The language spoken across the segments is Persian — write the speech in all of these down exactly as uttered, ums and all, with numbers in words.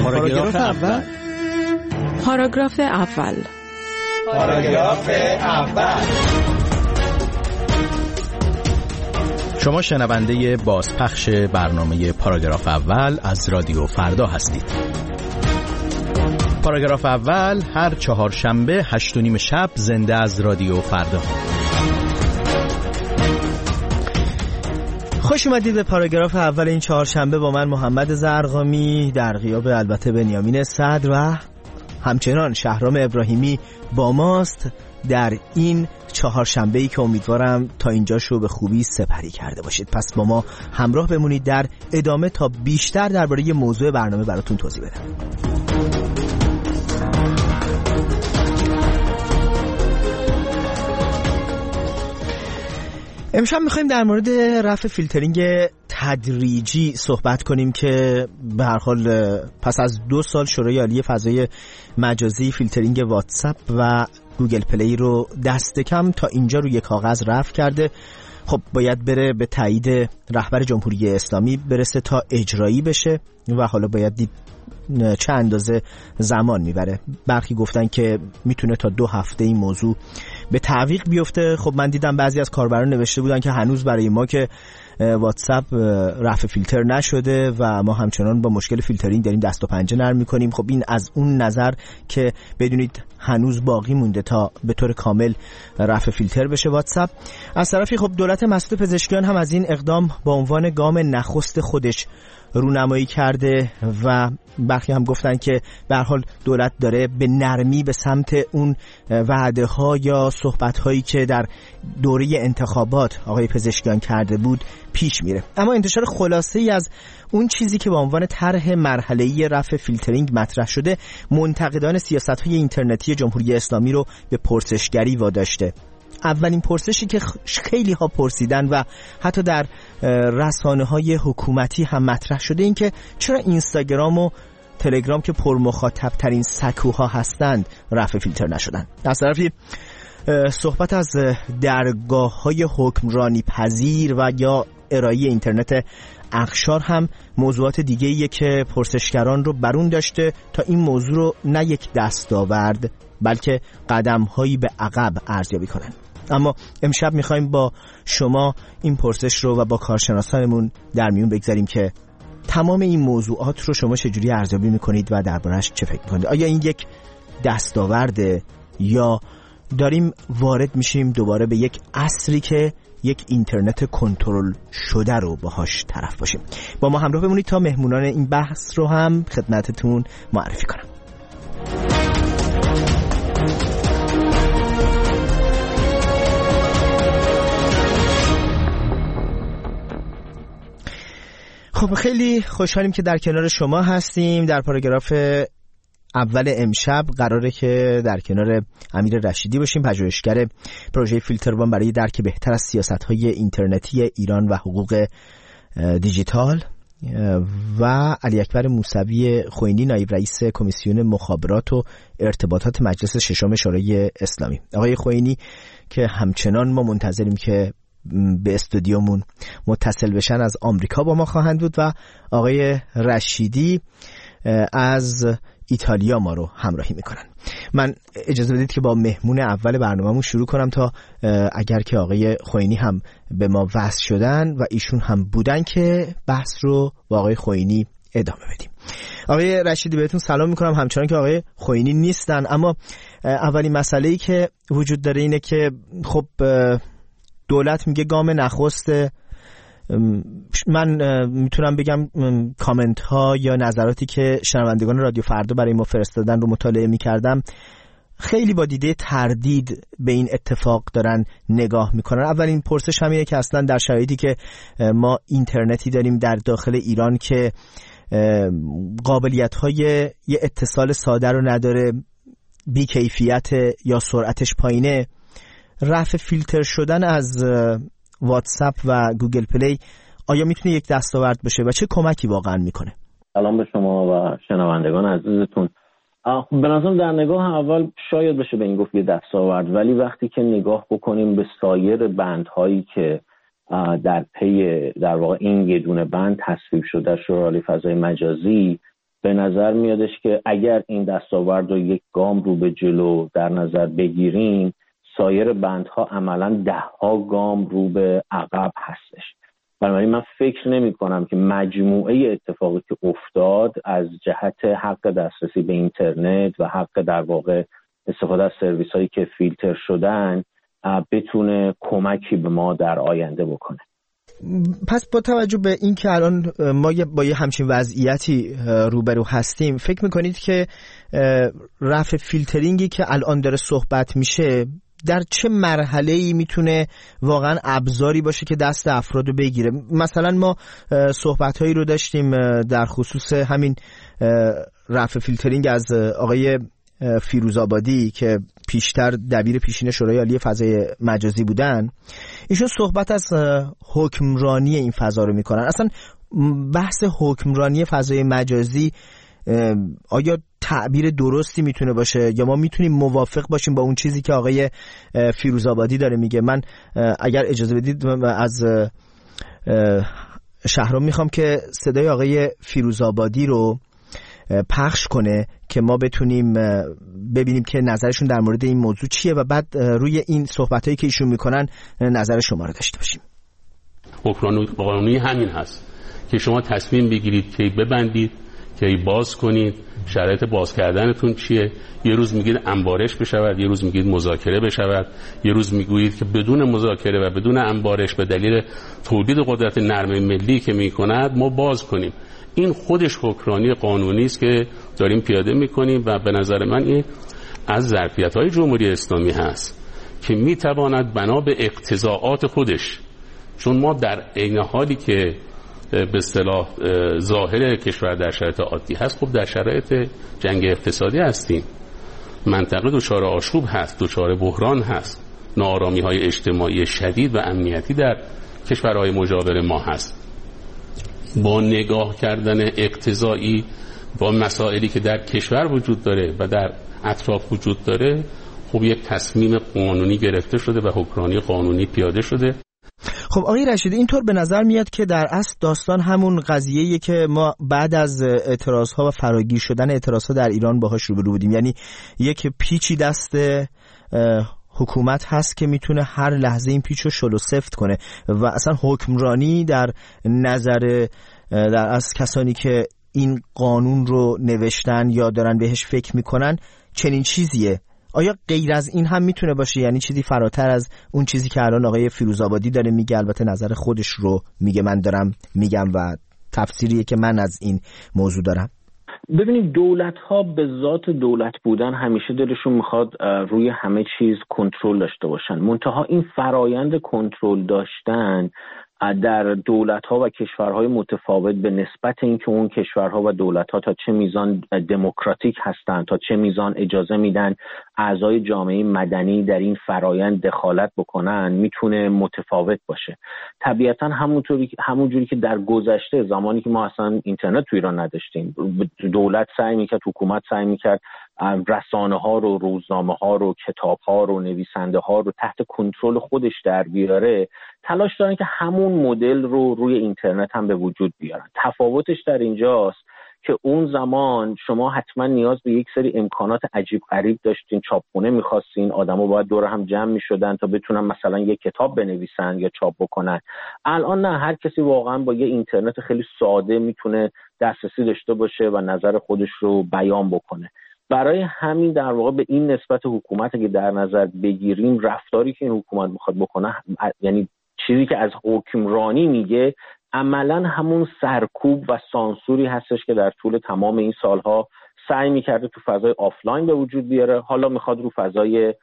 پاراگراف اول. پاراگراف اول. پاراگراف اول. شما شنونده بازپخش برنامه پاراگراف اول از رادیو فردا هستید. پاراگراف اول هر چهارشنبه هشت و نیم شب زنده از رادیو فردا. خوش اومدید به پاراگراف اول این چهارشنبه با من محمد زرقامی، در غیاب البته بنیامین صدر و همچنان شهرام ابراهیمی با ماست در این چهارشنبه‌ای که امیدوارم تا اینجاشو به خوبی سپری کرده باشید. پس با ما همراه بمونید در ادامه تا بیشتر درباره موضوع برنامه براتون توضیح بدم. امشب میخوایم در مورد رفع فیلترینگ تدریجی صحبت کنیم که به هر حال پس از دو سال شورای عالی فضای مجازی فیلترینگ واتساپ و گوگل پلی رو دست کم تا اینجا روی کاغذ رفع کرده. خب باید بره به تایید رهبر جمهوری اسلامی برسه تا اجرایی بشه و حالا باید دید چه اندازه زمان میبره. برخی گفتن که میتونه تا دو هفته این موضوع به تعویق بیفته. خب من دیدم بعضی از کاربران نوشته بودن که هنوز برای ما که واتساپ رفع فیلتر نشده و ما همچنان با مشکل فیلترینگ داریم دست و پنجه نرم میکنیم. خب این از اون نظر که بدونید هنوز باقی مونده تا به طور کامل رفع فیلتر بشه واتساپ. از طرفی خب دولت مسئول پزشکیان هم از این اقدام با عنوان گام نخست خودش رونمایی کرده و برخی هم گفتن که به هر حال دولت داره به نرمی به سمت اون وعده ها یا صحبت هایی که در دوره انتخابات آقای پزشکیان کرده بود پیش میره. اما انتشار خلاصه ای از اون چیزی که با عنوان طرح مرحله‌ای رفع فیلترینگ مطرح شده منتقدان سیاست‌های اینترنتی جمهوری اسلامی رو به پرسشگری واداشته. اولین پرسشی که خیلی ها پرسیدن و حتی در رسانه‌های حکومتی هم مطرح شده این که چرا اینستاگرام و تلگرام که پر مخاطب ترین سکوها هستند رفع فیلتر نشدن. از طرفی صحبت از درگاه‌های حکمرانی پذیر و یا ارائه اینترنت اقشار هم موضوعات دیگه‌ایه که پرسشگران رو برون داشته تا این موضوع رو نه یک دستاورد بلکه قدم‌هایی به عقب ارزیابی کنن. اما امشب می‌خوایم با شما این پرسش رو و با کارشناسانمون در میون بگذاریم که تمام این موضوعات رو شما چجوری ارزیابی می‌کنید و درباره‌اش چه فکر می‌کنید؟ آیا این یک دستاورده یا داریم وارد میشیم دوباره به یک عصری که یک اینترنت کنترل شده رو باهاش طرف باشیم؟ با ما همراه بمونید تا مهمونان این بحث رو هم خدمتتون معرفی کنم. خب خیلی خوشحالیم که در کنار شما هستیم. در پاراگراف اول امشب قراره که در کنار امیر رشیدی باشیم، پژوهشگر پروژه فیلتروان برای درک بهتر از سیاست‌های اینترنتی ایران و حقوق دیجیتال، و علی اکبر موسوی خوئینی، نایب رئیس کمیسیون مخابرات و ارتباطات مجلس ششم شورای اسلامی. آقای خوئینی که همچنان ما منتظریم که به استودیومون متصل بشن از آمریکا با ما خواهند بود و آقای رشیدی از ایتالیا ما رو همراهی میکنن. من اجازه بدید که با مهمون اول برنامه‌مون شروع کنم تا اگر که آقای خوئینی هم به ما وصل شدن و ایشون هم بودن که بحث رو با آقای خوئینی ادامه بدیم. آقای رشیدی بهتون سلام میکنم، همچنان که آقای خوئینی نیستن. اما اولین مسئله‌ای که وجود داره اینه که خب دولت میگه گام نخست. من میتونم بگم کامنت ها یا نظراتی که شنوندگان رادیو فردا برای ما فرستادن رو مطالعه میکردم، خیلی با دیده تردید به این اتفاق دارن نگاه میکنن. اولین پرسش همینه که اصلا در شرایطی که ما اینترنتی داریم در داخل ایران که قابلیت های یه اتصال ساده رو نداره، بی کیفیت یا سرعتش پایینه، رفع فیلتر شدن از واتساپ و گوگل پلی آیا میتونه یک دستاورد بشه و چه کمکی واقعا میکنه؟ سلام به شما و شنوندگان عزیزتون. به نظرم در نگاه اول شاید بشه به این گفت یه دستاورد، ولی وقتی که نگاه بکنیم به سایر بندهایی که در پی در واقع این یه دونه بند تصویب شده شورای عالی فضای مجازی، به نظر میادش که اگر این دستاورد رو یک گام رو به جلو در نظر بگیریم، سایر بندها عملاً ده ها گام رو به عقب هستش. بنابراین من فکر نمی کنم که مجموعه اتفاقی که افتاد از جهت حق دسترسی به اینترنت و حق در واقع استفاده از سرویس هایی که فیلتر شدن بتونه کمکی به ما در آینده بکنه. پس با توجه به این که الان ما با یه همچین وضعیتی روبرو هستیم، فکر میکنید که رفع فیلترینگی که الان داره صحبت میشه در چه مرحله‌ای میتونه واقعا ابزاری باشه که دست افراد رو بگیره؟ مثلا ما صحبت‌هایی رو داشتیم در خصوص همین رفع فیلترینگ از آقای فیروزآبادی که پیشتر دبیر پیشین شورای عالی فضای مجازی بودن. ایشون صحبت از حکمرانی این فضا رو میکنن. اصلا بحث حکمرانی فضای مجازی آیا تعبیر درستی میتونه باشه یا ما میتونیم موافق باشیم با اون چیزی که آقای فیروزآبادی داره میگه؟ من اگر اجازه بدید از شهرام میخوام که صدای آقای فیروزآبادی رو پخش کنه که ما بتونیم ببینیم که نظرشون در مورد این موضوع چیه و بعد روی این صحبتایی که ایشون میکنن نظر شما رو داشته باشیم. حکمرانی قانونی همین هست که شما تصمیم بگیرید که ببندید، که باز کنید، شرایط باز کردنتون چیه. یه روز میگید انبارش بشود، یه روز میگید مذاکره بشود، یه روز میگویید که بدون مذاکره و بدون انبارش به دلیل تولید قدرت نرم ملی که میکند ما باز کنیم. این خودش حکمرانی قانونی است که داریم پیاده میکنیم و به نظر من این از ظرفیت‌های جمهوری اسلامی هست که میتواند بنا به اقتضاعات خودش، چون ما در عین حالی که به اصطلاح ظاهر کشور در شرایط عادی هست، خب در شرایط جنگ اقتصادی هستیم، منطقه دچار آشوب هست، دچار بحران هست، ناآرامی‌های اجتماعی شدید و امنیتی در کشورهای مجاور ما هست. با نگاه کردن اقتضایی با مسائلی که در کشور وجود داره و در اطراف وجود داره، خب یک تصمیم قانونی گرفته شده و حکمرانی قانونی پیاده شده. خب آقای رشیدی، اینطور به نظر میاد که در اصل داستان همون قضیه‌ایه که ما بعد از اعتراضها و فراگیر شدن اعتراضها در ایران باهاش روبرو بودیم، یعنی یک پیچی دست حکومت هست که میتونه هر لحظه این پیچ رو شل و سفت کنه و اصلا حکمرانی در نظر در از کسانی که این قانون رو نوشتن یا دارن بهش فکر میکنن چنین چیزیه. آیا غیر از این هم میتونه باشه؟ یعنی چیزی فراتر از اون چیزی که الان آقای فیروزآبادی داره میگه، البته نظر خودش رو میگه، من دارم میگم و تفسیریه که من از این موضوع دارم. ببینید، دولت ها به ذات دولت بودن همیشه دلشون میخواد روی همه چیز کنترل داشته باشن. منتها این فرایند کنترل داشتن در دولت‌ها و کشورهای متفاوت به نسبت اینکه اون کشورها و دولت‌ها تا چه میزان دموکراتیک هستند، تا چه میزان اجازه میدن اعضای جامعه مدنی در این فرایند دخالت بکنن، میتونه متفاوت باشه. طبیعتاً همونطوری همونجوری که در گذشته زمانی که ما اصلا اینترنت تو ایران نداشتیم، دولت سعی میکرد، حکومت سعی میکرد رسانه ها رو، روزنامه ها رو، کتاب ها رو، نویسنده ها رو تحت کنترل خودش در بیاره، تلاش دارن که همون مدل رو روی اینترنت هم به وجود بیارن. تفاوتش در اینجاست که اون زمان شما حتما نیاز به یک سری امکانات عجیب غریب داشتین، چاپخونه می‌خواستین، آدما باید دور هم جمع می‌شدن تا بتونن مثلا یک کتاب بنویسن یا چاپ بکنن. الان نه، هر کسی واقعا با یه اینترنت خیلی ساده میتونه دسترسی داشته باشه و نظر خودش رو بیان بکنه. برای همین در واقع به این نسبت حکومت که در نظر بگیریم، رفتاری که این حکومت میخواد بکنه، یعنی چیزی که از حکمرانی میگه، عملا همون سرکوب و سانسوری هستش که در طول تمام این سالها سعی میکرده تو فضای آفلاین به وجود بیاره، حالا میخواد رو فضای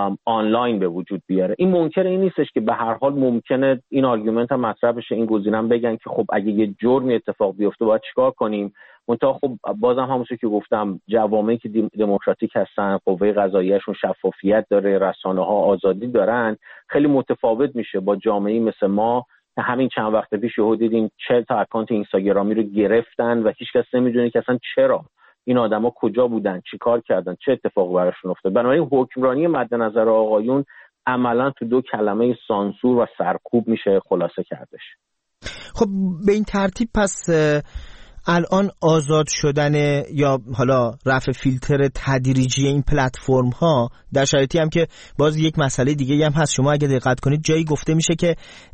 آنلاین به وجود بیاره. این منکر این نیستش که به هر حال ممکنه این آرگومنت هم مطرح بشه، این گزینه‌ام بگن که خب اگه یه جرمی اتفاق بیفته باید چیکار کنیم. منتها خب بازم همونطور که گفتم، جوامعی که دموکراتیک هستن، قوه قضاییه‌شون شفافیت داره، رسانه‌ها آزادی دارن، خیلی متفاوت میشه با جامعه‌ای مثل ما. همین چند وقت پیش یهو دیدیم چهل تا اکانت اینستاگرامی رو گرفتن و هیچ کس نمیدونه که اصلا چرا این آدما کجا بودن، چی کار کردن، چه اتفاقی براشون افتاد. بنابراین حکمرانی مد نظر آقایون عملا تو دو کلمه سانسور و سرکوب میشه خلاصه کردش. خب به این ترتیب پس الان آزاد شدن یا حالا رفع فیلتر تدریجی این پلتفرم ها در شرایطی هم که باز یک مسئله دیگه هم هست، شما اگه دقت کنید جایی گفته میشه که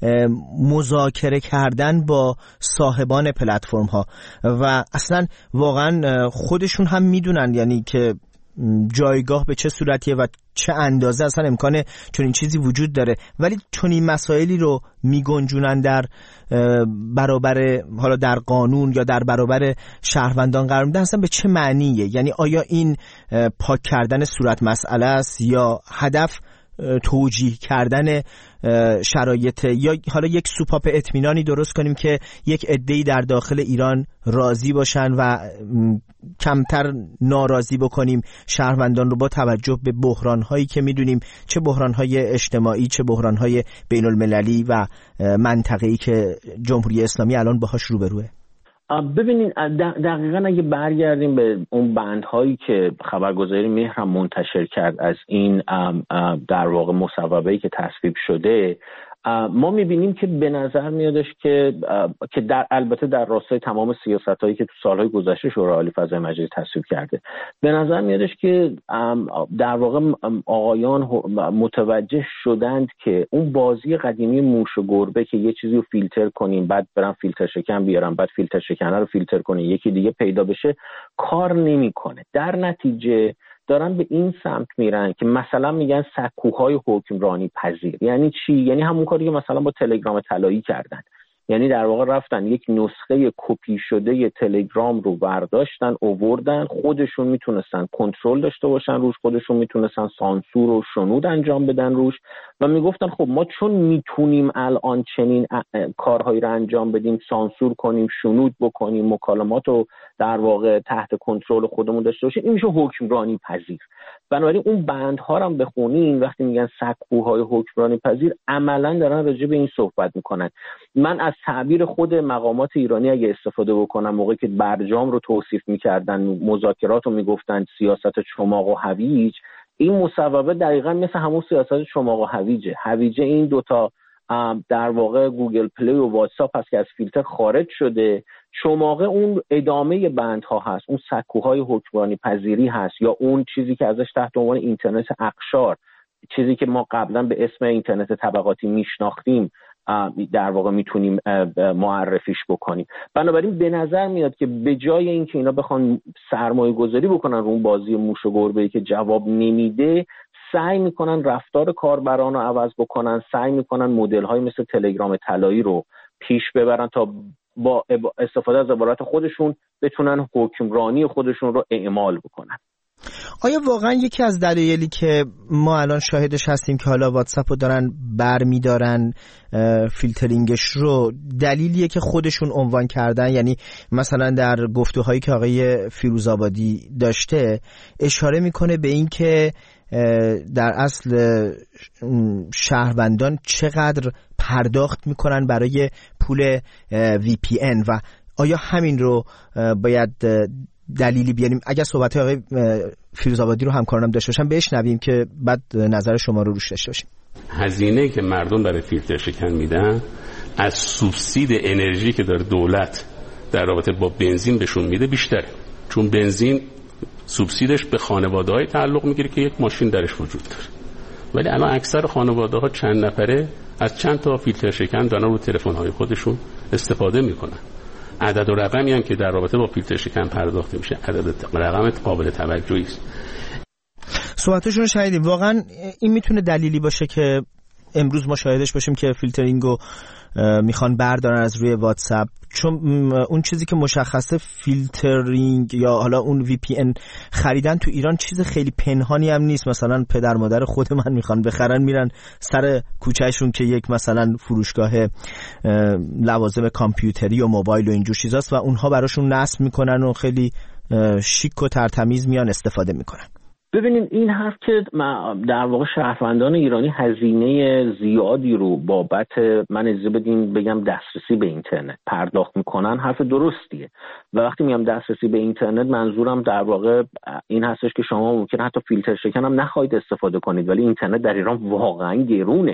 مذاکره کردن با صاحبان پلتفرم ها و اصلا واقعا خودشون هم میدونن یعنی که جایگاه به چه صورتیه و چه اندازه اصلا امکان چون این چیزی وجود داره، ولی چون این مسائلی رو میگنجونن در برابر حالا در قانون یا در برابر شهروندان قرار میدن، اصلا به چه معنیه؟ یعنی آیا این پاک کردن صورت مسئله است یا هدف توجیه کردن شرایط یا حالا یک سوپاپ اطمینانی درست کنیم که یک عده‌ای در داخل ایران راضی باشن و کمتر ناراضی بکنیم شهروندان رو با توجه به بحران‌هایی که می‌دونیم، چه بحران‌های اجتماعی چه بحران‌های بین‌المللی و منطقه‌ای که جمهوری اسلامی الان باهاش روبروه؟ ببینین دقیقاً اگه برگردیم به اون بندهایی که خبرگزاری مهر هم منتشر کرد از این در واقع مصوبه‌ای که تصویب شده، ما میبینیم که به نظر میادش که که در البته در راستای تمام سیاستایی که تو سالهای گذشته شورای عالی فضای مجازی تصویب کرده، به نظر میادش که در واقع آقایان متوجه شدند که اون بازی قدیمی موش و گربه که یه چیزی رو فیلتر کنیم بعد برم فیلتر شکن بیارم بعد فیلتر شکنه رو فیلتر کنیم یکی دیگه پیدا بشه کار نمیکنه. در نتیجه دارن به این سمت میرن که مثلا میگن سکوهای حکمرانی پذیر. یعنی چی؟ یعنی همون کاری که مثلا با تلگرام طلایی کردن، یعنی در واقع رفتن یک نسخه کپی شده تلگرام رو برداشتن آوردن، خودشون میتونستن کنترل داشته باشن روش، خودشون میتونستن سانسور و شنود انجام بدن روش و میگفتن خب ما چون میتونیم الان چنین کارهایی رو انجام بدیم، سانسور کنیم، شنود بکنیم، مکالمات رو در واقع تحت کنترل خودمون داشته باشیم، این میشه حکمرانی پذیر. بنابراین اون بندها رو هم بخونین وقتی میگن سکوهای حکمرانی پذیر عملا دارن راجع به این صحبت میکنن. من از تعبیر خود مقامات ایرانی اگه استفاده بکنم، موقعی که برجام رو توصیف میکردن، مذاکرات رو میگفتن سیاست چماق و هویج، این مصوبه دقیقاً مثل همون سیاست چماق و هویجه. هویجه این دوتا در واقع گوگل پلی و واتساپ هست که از فیلتر خارج شده، چماقه اون ادامه بندها هست، اون سکوهای حکمرانی پذیری هست یا اون چیزی که ازش تحت عنوان اینترنت اقشار، چیزی که ما قبلا به اسم اینترنت طبقاتی میشناختیم در واقع میتونیم معرفیش بکنیم. بنابراین به نظر میاد که به جای اینکه اینا بخوان سرمایه گذاری بکنن رو اون بازی موش و گربه‌ای که جواب نمیده، سعی میکنن رفتار کاربران رو عوض بکنن، سعی میکنن مدل‌های مثل تلگرام طلایی رو پیش ببرن تا با استفاده از عبارات خودشون بتونن حکمرانی خودشون رو اعمال بکنن. آیا واقعا یکی از دلایلی که ما الان شاهدش هستیم که حالا واتساپ رو دارن برمیدارن فیلترینگش رو، دلیلیه که خودشون عنوان کردن؟ یعنی مثلا در گفتگوهایی که آقای فیروزآبادی داشته اشاره میکنه به این که در اصل شهروندان چقدر پرداخت میکنن برای پول وی پی ان و آیا همین رو باید دلیلی بیاریم؟ اگر صحبت آقای فیروزآبادی رو همکارانم داشته باشم بشنویم که بعد نظر شما رو روش داشته باشیم. هزینه‌ای که مردم برای فیلتر شکن میدن از سوبسید انرژی که داره دولت در رابطه با بنزین بهشون میده بیشتره، چون بنزین سوبسیدش به خانواده‌های تعلق میگیره که یک ماشین درش وجود داره، ولی الان اکثر خانواده‌ها چند نفره از چند تا فیلتر شکن دارن رو تلفن‌های خودشون استفاده میکنن. عدد و رقمی هم که در رابطه با فیلتر شکن پرداخت میشه عدد رقم قابل توجهی است. صحبتشون رو شنیدیم. واقعا این میتونه دلیلی باشه که امروز ما شاهدش باشیم که فیلترینگو میخوان بردارن از روی واتساپ، چون اون چیزی که مشخصه فیلترینگ یا حالا اون وی پی ان خریدن تو ایران چیز خیلی پنهانی هم نیست. مثلا پدر مادر خود من میخوان بخرن میرن سر کوچهشون که یک مثلا فروشگاه لوازم کامپیوتری و موبایل و اینجور چیزاست و اونها براشون نصب میکنن و خیلی شیک و ترتمیز میان استفاده میکنن. ببینید این حرف که در واقع شهروندان ایرانی هزینه زیادی رو بابت من اجازه بدین بگم دسترسی به اینترنت پرداخت میکنن حرف درستیه و وقتی میگم دسترسی به اینترنت منظورم در واقع این هستش که شما ممکن حتی فیلتر شکن هم نخواهید استفاده کنید، ولی اینترنت در ایران واقعا گرونه.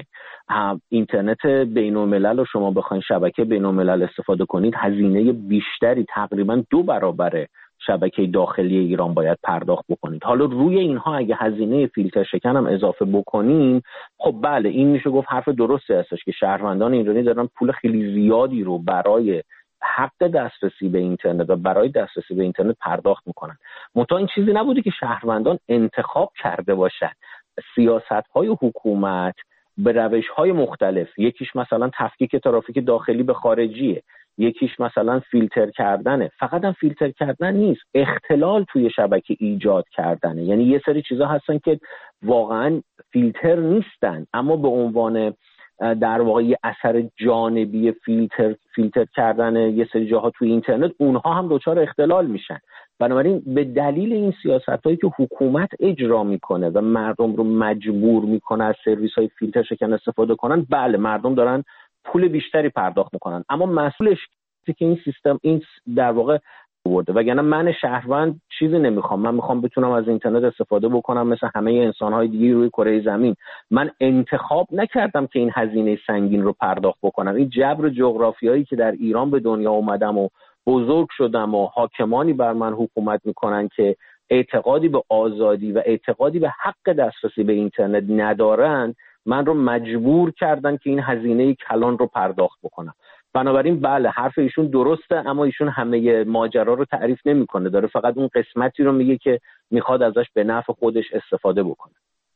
اینترنت بین الملل رو شما بخواید شبکه بین الملل استفاده کنید هزینه بیشتری تقریبا دو برابر شبکه داخلی ایران باید پرداخت بکنید. حالا روی اینها اگه هزینه فیلتر شکن هم اضافه بکنیم، خب بله این میشه گفت حرف درستی هستش که شهروندان ایرانی دارن پول خیلی زیادی رو برای حق دسترسی به اینترنت و برای دسترسی به اینترنت پرداخت میکنن. منتها این چیزی نبوده که شهروندان انتخاب کرده باشن. سیاست‌های حکومت به روش‌های مختلف، یکیش مثلا تفکیک ترافیک داخلی به خارجیه، یکیش مثلا فیلتر کردنه. فقط هم فیلتر کردن نیست، اختلال توی شبکه ایجاد کردنه. یعنی یه سری چیزا هستن که واقعا فیلتر نیستن اما به عنوان در واقع یه اثر جانبی فیلتر فیلتر کردن یه سری جاها توی اینترنت، اونها هم دچار اختلال میشن. بنابراین به دلیل این سیاستایی که حکومت اجرا میکنه و مردم رو مجبور میکنه از سرویس‌های فیلتر شکن استفاده کنن، بله مردم دارن پول بیشتری پرداخت میکنن اما مسئولش که این سیستم این در واقع برده. وگرنه من شهروند چیزی نمیخوام، من میخوام بتونم از اینترنت استفاده بکنم مثل همه انسان‌های دیگه روی کره زمین. من انتخاب نکردم که این هزینه سنگین رو پرداخت بکنم. این جبر جغرافیایی که در ایران به دنیا اومدم و بزرگ شدم و حاکمانی بر من حکومت میکنن که اعتقادی به آزادی و اعتقادی به حق دسترسی به اینترنت ندارن، من رو مجبور کردن که این هزینه کلان رو پرداخت بکنم. بنابراین بله حرف ایشون درسته اما ایشون همه ماجرا رو تعریف نمیکنه، داره فقط اون قسمتی رو میگه که میخواد ازش به نفع خودش استفاده بکنه.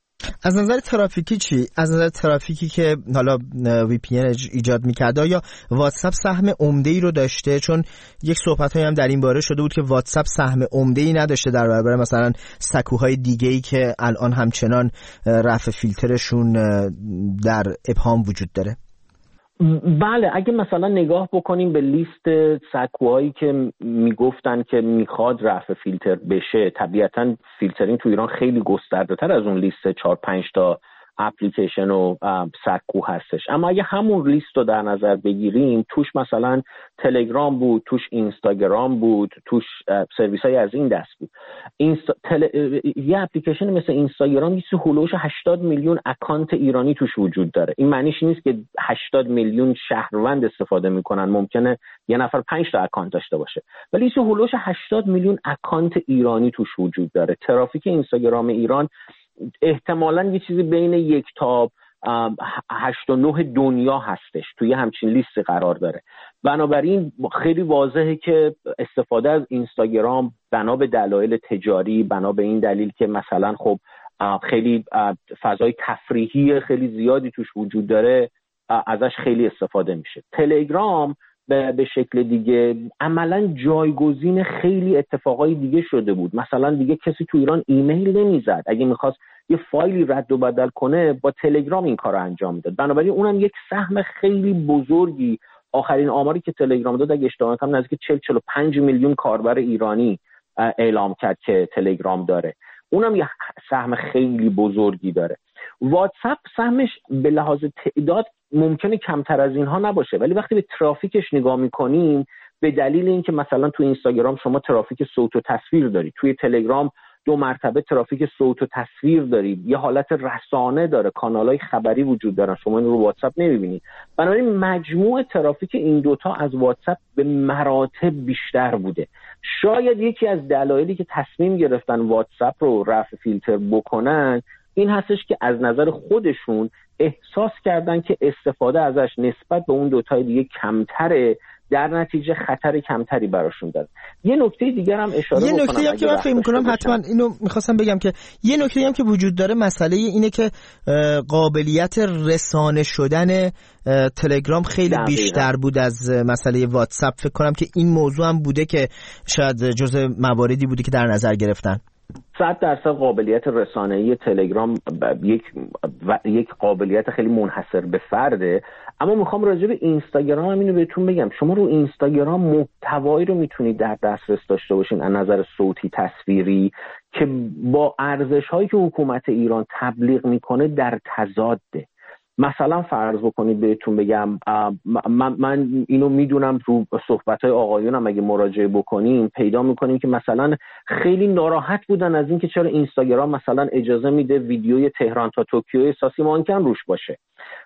از نظر ترافیکی چی؟ از نظر ترافیکی که حالا وی پی ان ایجاد میکرده یا واتساپ سهم عمده‌ای رو داشته؟ چون یک صحبت‌هایی هم در این باره شده بود که واتساپ سهم عمده‌ای نداشته در برابر مثلا سکوهای دیگه‌ای که الان همچنان رفع فیلترشون در ابهام وجود داره. بله اگه مثلا نگاه بکنیم به لیست سکوهایی که میگفتن که میخواد رفع فیلتر بشه، طبیعتا فیلترینگ تو ایران خیلی گسترده تر از اون لیست چهار پنج تا اپلیکیشن و سکو هستش. اما اگه همون لیست رو در نظر بگیریم، توش مثلا تلگرام بود، توش اینستاگرام بود، توش سرویس های از این دست بود. اینستا... تل... یه اپلیکیشن مثل اینستاگرام یه هولوش هشتاد میلیون اکانت ایرانی توش وجود داره. این معنیش نیست که هشتاد میلیون شهروند استفاده میکنن، ممکنه یه نفر پنج تا اکانت داشته باشه، ولی یه هولوش هشتاد میلیون اکانت ایرانی توش وجود داره. ترافیک اینستاگرام ایران احتمالاً یه چیزی بین یک تا هشت و نه دنیا هستش، توی همچین لیست قرار داره. بنابراین خیلی واضحه که استفاده از اینستاگرام بنا به دلایل تجاری، بنا به این دلیل که مثلا خب خیلی فضای تفریحی خیلی زیادی توش وجود داره، ازش خیلی استفاده میشه. تلگرام به شکل دیگه عملا جایگزین خیلی اتفاقای دیگه شده بود. مثلا دیگه کسی تو ایران ایمیل نمیزد، اگه میخواست یه فایلی رد و بدل کنه با تلگرام این کار رو انجام میداد. بنابراین اونم یک سهم خیلی بزرگی، آخرین آماری که تلگرام داد اگه اشتباه نکنم نزدیک چهل چهل و پنج میلیون کاربر ایرانی اعلام کرد که تلگرام داره. اونم یه سهم خیلی بزرگی داره. واتساپ سهمش به لحاظ تعداد ممکنه کمتر از اینها نباشه، ولی وقتی به ترافیکش نگاه میکنیم، به دلیل اینکه مثلا تو اینستاگرام شما ترافیک صوت و تصویر دارید، توی تلگرام دو مرتبه ترافیک صوت و تصویر دارید، یه حالت رسانه داره، کانالای خبری وجود دارن، شما این رو واتساپ نمیبینید. بنابراین مجموع ترافیک این دوتا از واتساپ به مراتب بیشتر بوده. شاید یکی از دلایلی که تصمیم گرفتن واتساپ رو رفع فیلتر بکنن این هستش که از نظر خودشون احساس کردن که استفاده ازش نسبت به اون دوتای دیگه کمتره، در نتیجه خطر کمتری براشون داره. یه نکته دیگر هم اشاره بکنم، یه نکته هم که من فکر می‌کنم حتما اینو می‌خواستم بگم که یه نکته هم که وجود داره مسئله اینه که قابلیت رسانه شدن تلگرام خیلی دقیقا بیشتر بود از مسئله واتساپ. فکر کنم که این موضوع هم بوده که شاید جزء مواردی بوده که در نظر گرفتن. صد درصد قابلیت رسانه‌ای تلگرام یک و یک قابلیت خیلی منحصر به فرده. اما میخوام راجع به اینستاگرام هم اینو بهتون بگم، شما رو اینستاگرام محتوایی رو میتونید در دسترس داشته باشین از نظر صوتی تصویری که با ارزش‌هایی که حکومت ایران تبلیغ میکنه در تضاده. مثلا فرض بکنید بهتون بگم، من, من اینو میدونم رو صحبت‌های آقایونم اگه مراجعه بکنیم پیدا میکنیم که مثلا خیلی ناراحت بودن از اینکه چرا اینستاگرام مثلا اجازه میده ویدیوی تهران تا توکیو احساسی مانکن روش باشه.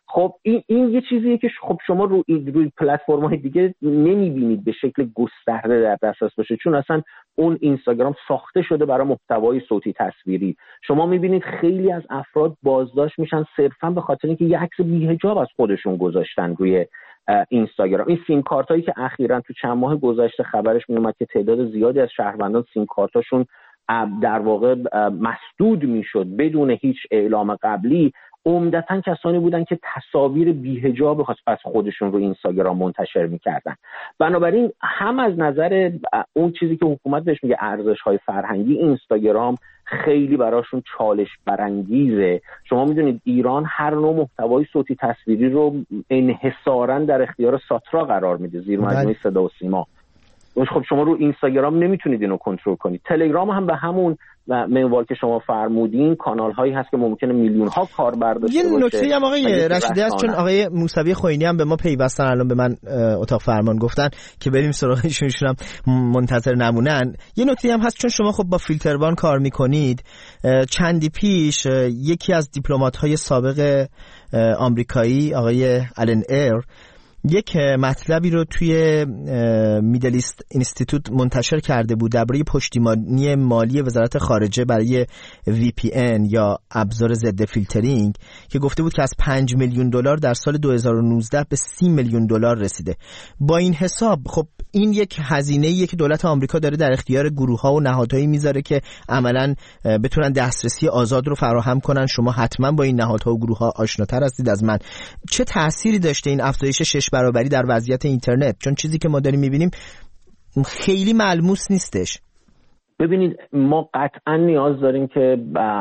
خب این این یه چیزیه که خب شما رو روی پلتفرم‌های دیگه نمی‌بینید به شکل گسترده در دسترس باشه، چون اصلا اون اینستاگرام ساخته شده برای محتوای صوتی تصویری. شما می‌بینید خیلی از افراد بازداشت میشن صرفاً به خاطر اینکه یه عکس بی‌حجاب از خودشون گذاشتن روی اینستاگرام. این سیم کارتایی که اخیراً تو چند ماه گذشته خبرش میومد که تعداد زیادی از شهروندان سیم کارتاشون در واقع مسدود میشد بدون هیچ اعلام قبلی، عمدتاً کسانی بودن که تصاویر بی‌حجاب از خودشون رو اینستاگرام منتشر میکردن. بنابراین هم از نظر اون چیزی که حکومت بهش میگه ارزش‌های فرهنگی، اینستاگرام خیلی براشون چالش برانگیزه. شما میدونید ایران هر نوع محتوای صوتی تصویری رو انحصاراً در اختیار ساترا قرار میده، زیر مجموعه صدا و سیما. خب شما رو اینستاگرام نمیتونید اینو کنترل کنید. تلگرام هم به همون منوال که شما فرمودین کانال هایی هست که ممکنه میلیون ها کاربر داشته باشه. یه نکته هم آقای رشیدی هست، چون آقای موسوی خوئینی هم به ما پیوستن، الان به من اتاق فرمان گفتن که بریم سراغشون، ایشون هم منتظر نمونن. یه نکته هم هست، چون شما خب با فیلتروان کار میکنید، چندی پیش یکی از دیپلمات های سابق آمریکایی آقای آلن ایر یک مطلبی رو توی میدل ایست اینستیتوت منتشر کرده بود درباره پشتیبانی مالی وزارت خارجه برای وی پی ان یا ابزار ضد فیلترینگ، که گفته بود که از پنج میلیون دلار در سال دو هزار و نوزده به سی میلیون دلار رسیده. با این حساب خب این یک هزینه‌ایه که دولت آمریکا داره در اختیار گروه‌ها و نهادهایی میذاره که عملاً بتونن دسترسی آزاد رو فراهم کنن. شما حتما با این نهادها و گروه‌ها آشناتر هستید از من. چه تأثیری داشته این افزایش شش برابری در وضعیت اینترنت؟ چون چیزی که ما داریم می‌بینیم خیلی ملموس نیستش. ببینید ما قطعا نیاز داریم که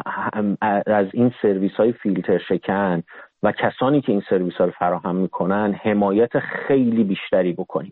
از این سرویس‌های فیلتر شکن و کسانی که این سرویس‌ها رو فراهم میکنن حمایت خیلی بیشتری بکنیم.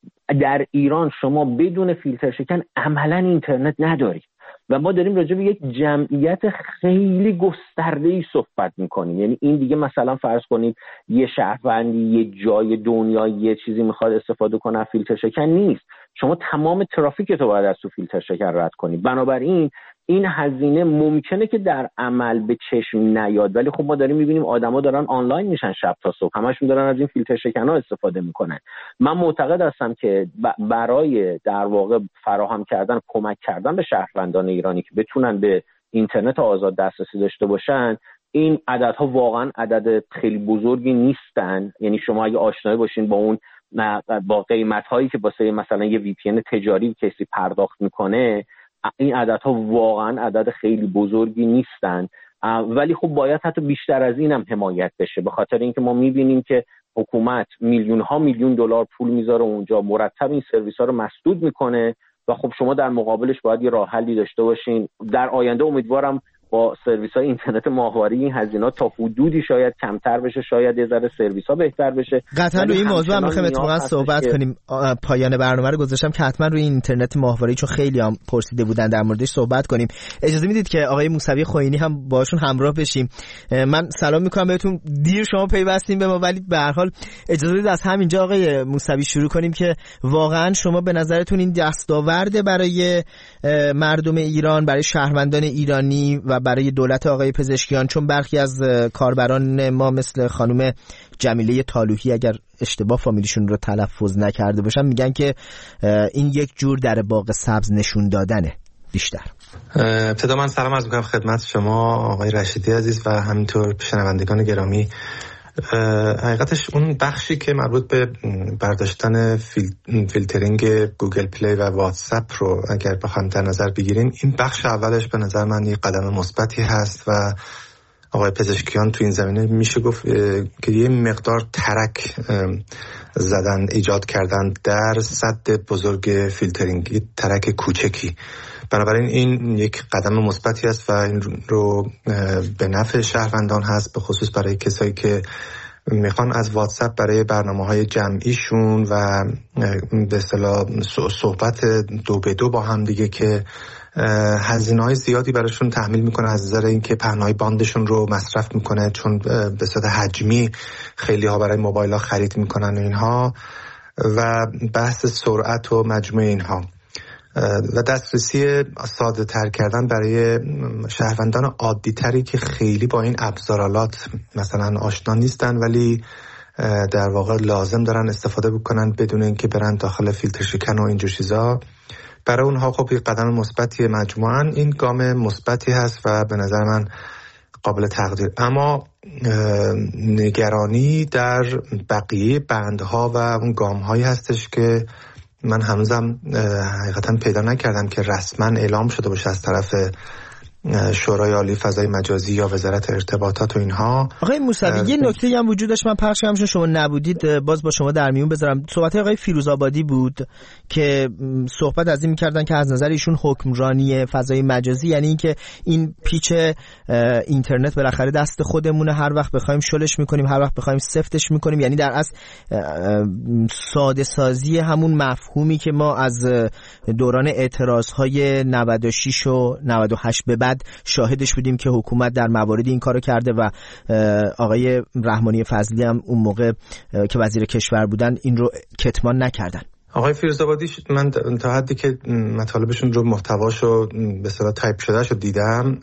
در ایران شما بدون فیلتر شکن عملاً اینترنت ندارید و ما داریم راجع به یک جمعیت خیلی گسترده‌ای صحبت میکنیم. یعنی این دیگه مثلا فرض کنید یه شهروندی یه جای دنیا یه چیزی میخواد استفاده کنه فیلتر شکن نیست، شما تمام ترافیک تو باید از تو فیلتر شکن رد کنید. بنابراین این هزینه ممکنه که در عمل به چشم نیاد، ولی خب ما داریم میبینیم آدما دارن آنلاین میشن شب تا صبح، همشون دارن از این فیلتر شکن‌ها استفاده میکنن. من معتقد هستم که برای در واقع فراهم کردن کمک کردن به شهروندان ایرانی که بتونن به اینترنت آزاد دسترسی داشته باشن، این عددها واقعا عدد خیلی بزرگی نیستن. یعنی شما اگه آشنایی باشین با اون با قیمت‌هایی که واسه مثلا یه وی پی ان تجاری کسی پرداخت میکنه، این عددها واقعا عدد خیلی بزرگی نیستن، ولی خب باید حتی بیشتر از این هم حمایت بشه، به خاطر اینکه ما میبینیم که حکومت میلیون ها میلیون دلار پول میذاره اونجا، مرتب این سرویس ها رو مسدود میکنه و خب شما در مقابلش باید یه راه حلی داشته باشین. در آینده امیدوارم با سرویس های اینترنت ماهواره این هزینه‌ها تا حدودی شاید کمتر بشه، شاید یه ذره سرویس ها بهتر بشه. قطعا روی این موضوع هم می‌خوایم اتفاقا صحبت که... کنیم. پایان برنامه رو گذاشتم که حتما روی اینترنت ماهواره، چون خیلی هم پرسیده بودن در موردش صحبت کنیم. اجازه میدید که آقای موسوی خوئینی هم باشون همراه بشیم؟ من سلام میکنم بهتون. دیر شما پیوستین به ما، ولی به هر حال اجازه بدید از همینجا آقای موسوی شروع کنیم که واقعا شما به نظرتون این دستاورد برای مردم ایران، برای شهروندان ایرانی و برای دولت آقای پزشکیان، چون برخی از کاربران ما مثل خانم جمیله طالوحی اگر اشتباه فامیلیشون رو تلفظ نکرده باشم میگن که این یک جور در باغ سبز نشون دادنه بیشتر. ابتدا من سلام عرض می‌کنم خدمت شما آقای رشیدی عزیز و همینطور شنوندگان گرامی. حقیقتش اون بخشی که مربوط به برداشتن فیل... فیلترینگ گوگل پلی و واتساپ رو اگر بخوایم در نظر بگیریم، این بخش اولش به نظر من یک قدم مثبتی هست و آقای پزشکیان تو این زمینه میشه گفت که یه مقدار ترک زدن، ایجاد کردن در سد بزرگ فیلترینگ، ترک کوچکی. بنابراین این یک قدم مثبتی است و این رو به نفع شهروندان هست، به خصوص برای کسایی که میخوان از واتساپ برای برنامه‌های جمعیشون و به اصطلاح صحبت دو به دو با هم دیگه که هزینه‌های زیادی براشون تحمیل میکنه از نظر اینکه پهنای باندشون رو مصرف میکنه، چون به صورت حجمی خیلی ها برای موبایل ها خرید میکنن اینها، و بحث سرعت و مجموع اینها. و دسترسی ساده تر کردن برای شهروندان عادی تری که خیلی با این ابزارالات مثلا آشنا نیستن ولی در واقع لازم دارن استفاده بکنن بدون اینکه برن داخل فیلتر شکن و اینجور چیزا. برای اونها خب یک قدم مثبتی مجموعاً این گام مثبتی هست و به نظر من قابل تقدیر. اما نگرانی در بقیه بندها و اون گام‌هایی هستش که من هنوزم حقیقتا پیدا نکردم که رسما اعلام شده باشه از طرف شورای عالی فضای مجازی یا وزارت ارتباطات و اینها. آقای موسوی یه نکته هم وجود داشت، من پخش کردم شما نبودید، باز با شما در میون بذارم. صحبت آقای فیروزآبادی بود که صحبت از این می‌کردن که از نظر ایشون حکمرانی فضای مجازی یعنی اینکه این پیچ اینترنت بالاخره دست خودمونه، هر وقت بخوایم شلش می‌کنیم، هر وقت بخوایم سفتش می‌کنیم، یعنی در اصل ساده سازی همون مفهومی که ما از دوران اعتراض‌های نود و شش و نود و هشت به بعد شاهدش بودیم که حکومت در مواردی این کارو کرده و آقای رحمانی فضلی هم اون موقع که وزیر کشور بودن این رو کتمان نکردن. آقای فیروزآبادی من تا حدی که مطالبشون رو محتواشو به اصطلاح تایپ شدهشو دیدم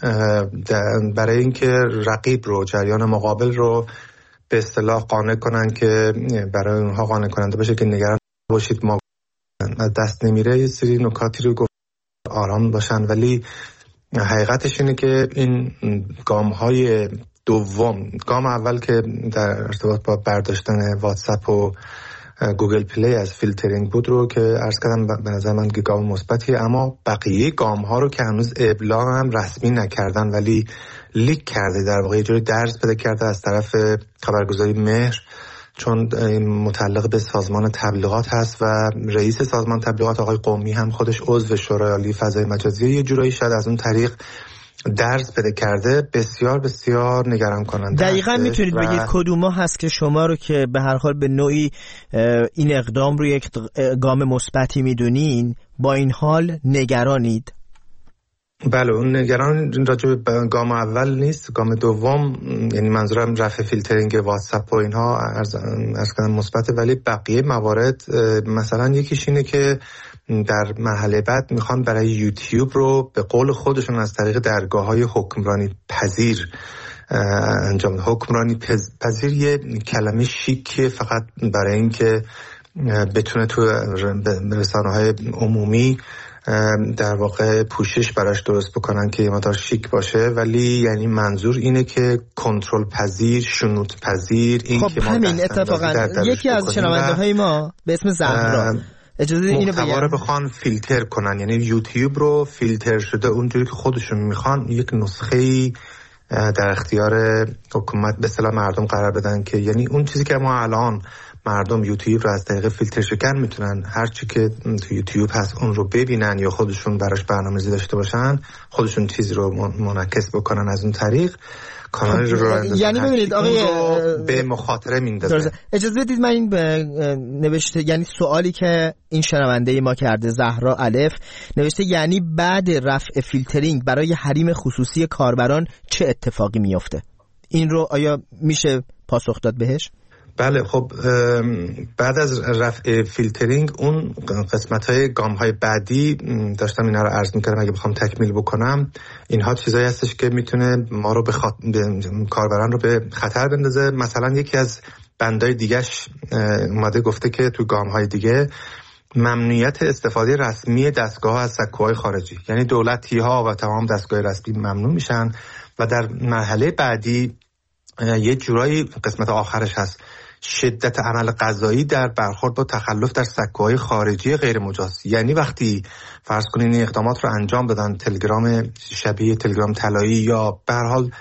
برای اینکه رقیب رو جریان مقابل رو به اصطلاح قانع کنن که برای اونها قانع کننده باشه که نگران باشید ما دست نمیره، یه سری نکاتی رو گفت آرام باشن. ولی حقیقتش اینه که این گام های دوم، گام اول که در ارتباط با برداشتن واتساپ و گوگل پلی از فیلترینگ بود رو که عرض کردم به نظر من گام مثبتیه، اما بقیه گام ها رو که هنوز ابلاغ هم رسمی نکردن ولی لیک کرده، در واقع یه جوری درس بده کرده از طرف خبرگزاری مهر، چون متعلق به سازمان تبلیغات هست و رئیس سازمان تبلیغات آقای قومی هم خودش عضو شورای عالی فضای مجازی، یه جورایی شاید از اون طریق درس بده کرده. بسیار بسیار نگران کننده. دقیقاً میتونید بگید کدوما هست که شما رو که به هر حال به نوعی این اقدام رو یک گام مثبتی میدونین با این حال نگرانید؟ بله، اون نگران راجع به گام اول نیست، گام دوم یعنی منظورم رفع فیلترینگ واتساپ و اینها از از کردن مثبت، ولی بقیه موارد مثلا یکیش اینه که در مرحله بعد میخوان برای یوتیوب رو به قول خودشون از طریق درگاه‌های حکمرانی پذیر انجام. حکمرانی پذیر یه کلمه شیکه فقط برای اینکه بتونه تو رسانه‌های عمومی در واقع پوشش براش درست بکنن که یه مقدار شیک باشه، ولی یعنی منظور اینه که کنترل پذیر، شنود پذیر. این خب که همین اتفاقا یکی از شنونده های ما به اسم زهرا اجازه اینو بگم محتوا رو بخوان فیلتر کنن، یعنی یوتیوب رو فیلتر شده اونجوری که خودشون میخوان یک نسخه‌ای در اختیار حکومت به اصطلاح مردم قرار بدن که یعنی اون چیزی که ما الان مردم یوتیوب رو از طریق فیلتر شکن میتونن هر چی که تو یوتیوب هست اون رو ببینن یا خودشون براش برنامه‌ریزی داشته باشن، خودشون چیزی رو منعکس بکنن از اون طریق کانال رو راه اندازن. یعنی ببینید آقای به مخاطره میندازه. اجازه بدید من این نوشته، یعنی سوالی که این شنونده ما کرده زهرا الف نوشته یعنی بعد رفع فیلترینگ برای حریم خصوصی کاربران چه اتفاقی میفته؟ این رو آیا میشه پاسخ داد بهش؟ بله، خب بعد از رفع فیلترینگ اون قسمت‌های گام‌های بعدی داشتم اینا رو عرض می‌کردم اگه بخوام تکمیل بکنم، اینها چیزایی هستش که میتونه ما رو به خط... کاربران رو به خطر بندازه. مثلا یکی از بندای دیگه‌اش اومده گفته که تو گام‌های دیگه ممنوعیت استفاده رسمی دستگاه از سکوهای خارجی، یعنی دولتی‌ها و تمام دستگاه رسمی ممنوع میشن و در مرحله بعدی یه جورایی قسمت آخرش هست شدت عمل قضایی در برخورد با تخلف در سکوهای خارجی غیر مجاز. یعنی وقتی فرض کنین این اقدامات رو انجام دادن، تلگرام شبیه تلگرام طلایی یا به هر حال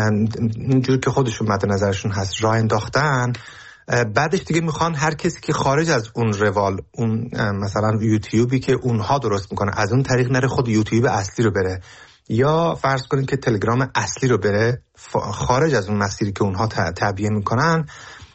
اینجور که خودشون مد نظرشون هست راه انداختن، بعدش دیگه میخوان هر کسی که خارج از اون روال، اون مثلا یوتیوبی که اونها درست میکنه از اون طریق نره خود یوتیوب اصلی رو بره، یا فرض کنید که تلگرام اصلی رو بره خارج از اون مسیری که اونها تعبیه میکنن.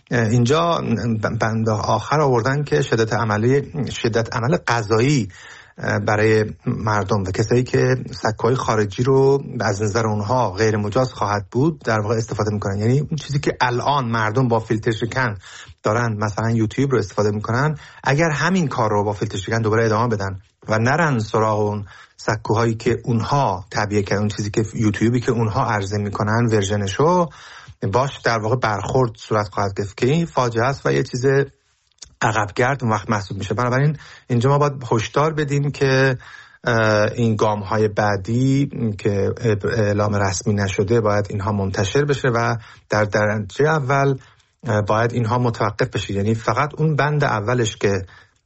اینجا بند آخر آوردن که شدت عملی شدت عمل قضایی برای مردم و کسایی که سکوهای خارجی رو از نظر اونها غیر مجاز خواهد بود در واقع استفاده میکنن. یعنی اون چیزی که الان مردم با فیلتر شکن دارن مثلا یوتیوب رو استفاده میکنن، اگر همین کار رو با فیلتر شکن دوباره ادامه بدن و نرن سراغ اون سکوهایی که اونها تبیه کردن، اون چیزی که یوتیوبی که اونها عرضه میکنن ورژنشو باش در واقع برخورد صورت خواهد گرفت که این فاجعه است و یه چیز عقبگرد اون وقت محسوب میشه. بنابراین اینجا ما باید هشدار بدیم که این گام های بعدی که اعلام رسمی نشده باید اینها منتشر بشه و در درجه اول باید اینها متوقف بشه. یعنی فقط اون بند اولش که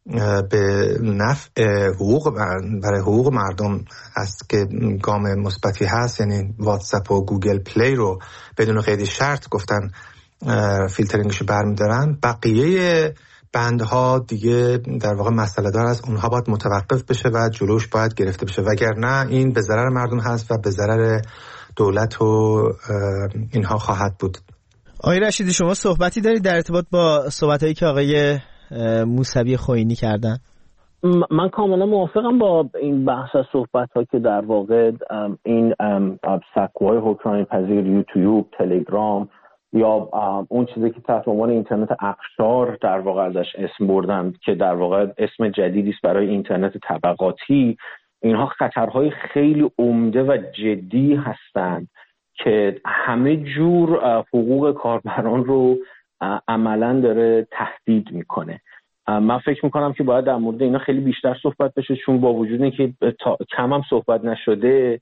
به نفع حقوق برای حقوق مردم هست که گام مثبتی هست، یعنی واتساپ و گوگل پلی رو بدون قید شرط گفتن فیلترینگشو برمیدارن، بقیه بندها دیگه در واقع مسئله دار است، اونها باید متوقف بشه و جلوش باید گرفته بشه، وگرنه این به ضرر مردم هست و به ضرر دولت و اینها خواهد بود. آقای رشیدی شما صحبتی دارید در ارتباط با صحبتایی که آقای موسوی خوئینی کردن؟ من کاملا موافقم با این بحث از صحبت‌ها که در واقع این سکوهای حکمرانی پذیر یوتیوب، تلگرام یا اون چیزی که تحت عنوان اینترنت اقشار در واقع ازش اسم بردن که در واقع اسم جدیدی است برای اینترنت طبقاتی، اینها خطرهای خیلی عمده و جدی هستند که همه جور حقوق کاربران رو عملاً داره تهدید میکنه. من فکر میکنم که باید در مورد اینا خیلی بیشتر صحبت بشه، چون با وجود اینکه کم هم صحبت نشده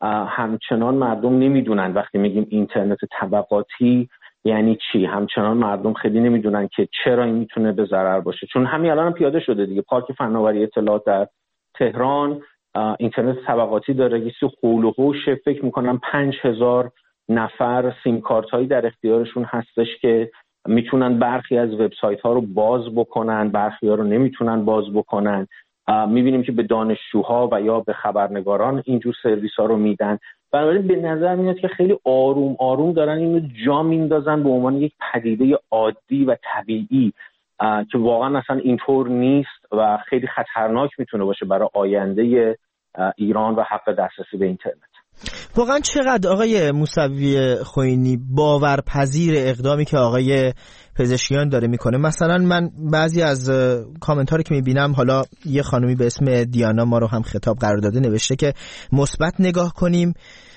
همچنان مردم نمیدونن وقتی میگیم اینترنت طبقاتی یعنی چی. همچنان مردم خیلی نمیدونن که چرا این میتونه به ضرر باشه، چون همین الان هم پیاده شده دیگه. پارک فناوری اطلاعات در تهران اینترنت طبقاتی داره، یه سی حول و حوشه، فکر میکنم پنج هزار نفر سیم کارت هایی در اختیارشون هستش که میتونن برخی از وبسایت ها رو باز بکنن، برخی ها رو نمیتونن باز بکنن. میبینیم که به دانشجوها و یا به خبرنگاران اینجور سرویس ها رو میدن. بنابراین به نظر میاد که خیلی آروم آروم دارن اینو جا میندازن به عنوان یک پدیده عادی و طبیعی که واقعا اصلا اینطور نیست و خیلی خطرناک میتونه باشه برای آینده ایران و حق دسترسی به اینترنت. واقعا چقدر آقای موسوی خوئینی باورپذیر اقدامی که آقای پزشکیان داره میکنه؟ مثلا من بعضی از کامنت ها رو که میبینم، حالا یه خانومی به اسم دیانا ما رو هم خطاب قرار داده، نوشته که مثبت نگاه کنیم،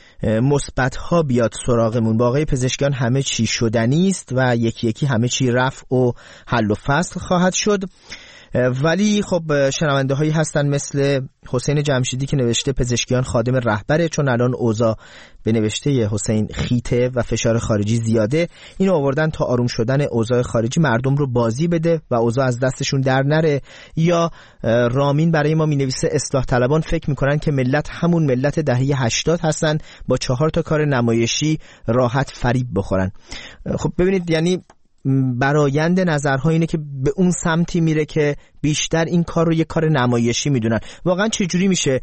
مثبت ها بیاد سراغمون، با آقای پزشکیان همه چی شدنی است و یکی یکی همه چی رفع و حل و فصل خواهد شد. ولی خب شنونده هایی هستن مثل حسین جمشیدی که نوشته پزشکیان خادم رهبره، چون الان اوضاع به نوشته حسین خیته و فشار خارجی زیاده، اینو آوردن تا آروم شدن اوضاع خارجی مردم رو بازی بده و اوضاع از دستشون در نره. یا رامین برای ما می نویسه اصلاح طلبان فکر میکنن که ملت همون ملت دهه هشتاد هستن، با چهار تا کار نمایشی راحت فریب بخورن. خب ببینید، یعنی برآیند نظرها اینه که به اون سمتی میره که بیشتر این کار رو یک کار نمایشی میدونن. واقعا چجوری میشه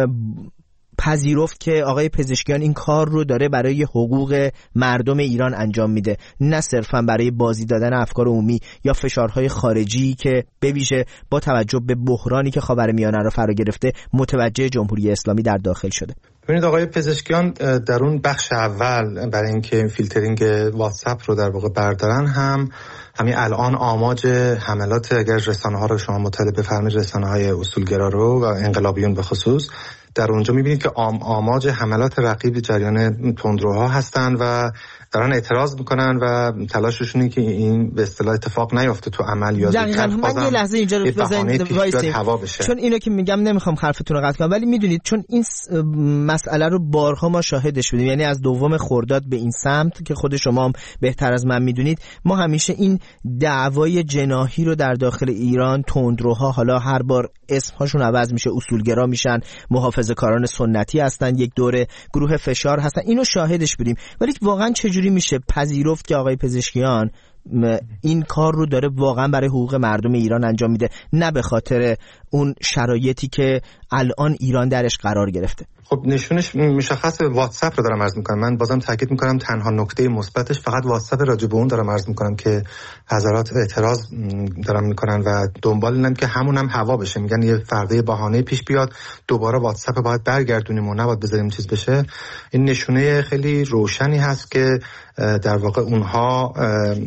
پذیرفت که آقای پزشکیان این کار رو داره برای حقوق مردم ایران انجام میده، نه صرفا برای بازی دادن افکار عمومی یا فشارهای خارجی که بویژه با توجه به بحرانی که خاورمیانه رو فرا گرفته متوجه جمهوری اسلامی در داخل شده؟ ببینید آقای پزشکیان در اون بخش اول برای اینکه فیلترینگ واتساپ رو در واقع بردارن، هم همین الان آماج حملات، اگر رسانه ها رو شما مطالعه بفرمایید، رسانه های اصولگرا رو و انقلابیون به خصوص، در اونجا میبینید که آم آماج حملات رقیب جریان تندروها هستن و دارن اعتراض میکنن و تلاششونه که این به اصطلاح اتفاق نیفته تو عمل یا زودتر. من یه لحظه اینجا رو بزنید وایسید، چون اینو که میگم نمیخوام حرفتون رو قطع کنم، ولی میدونید چون این مسئله رو بارها ما شاهدش بودیم، یعنی از دوم خرداد به این سمت که خود شما هم بهتر از من میدونید، ما همیشه این دعوای جناحی رو در داخل ایران، تندروها حالا هر بار اسمهاشون عوض میشه، اصولگرا میشن، محافظه‌کاران سنتی هستن، یک دوره گروه فشار هستن، اینو شاهدش بودیم. ولی واقعا چجوری میشه پذیرفت که آقای پزشکیان این کار رو داره واقعا برای حقوق مردم ایران انجام میده، نه به خاطر اون شرایطی که الان ایران درش قرار گرفته. خب نشونش مشخص واتساپ رو دارم عرض میکنم. من بازم تاکید میکنم تنها نکته مثبتش فقط واتساپ راجع به اون دارم عرض میکنم که حضرات اعتراض دارن میکنن و دنبال اینن که همون هم هوا بشه، میگن یه فردا بهانه پیش بیاد دوباره واتساپ باید برگردونیم و نباید بذاریم چیز بشه. این نشونه خیلی روشنی هست که در واقع اونها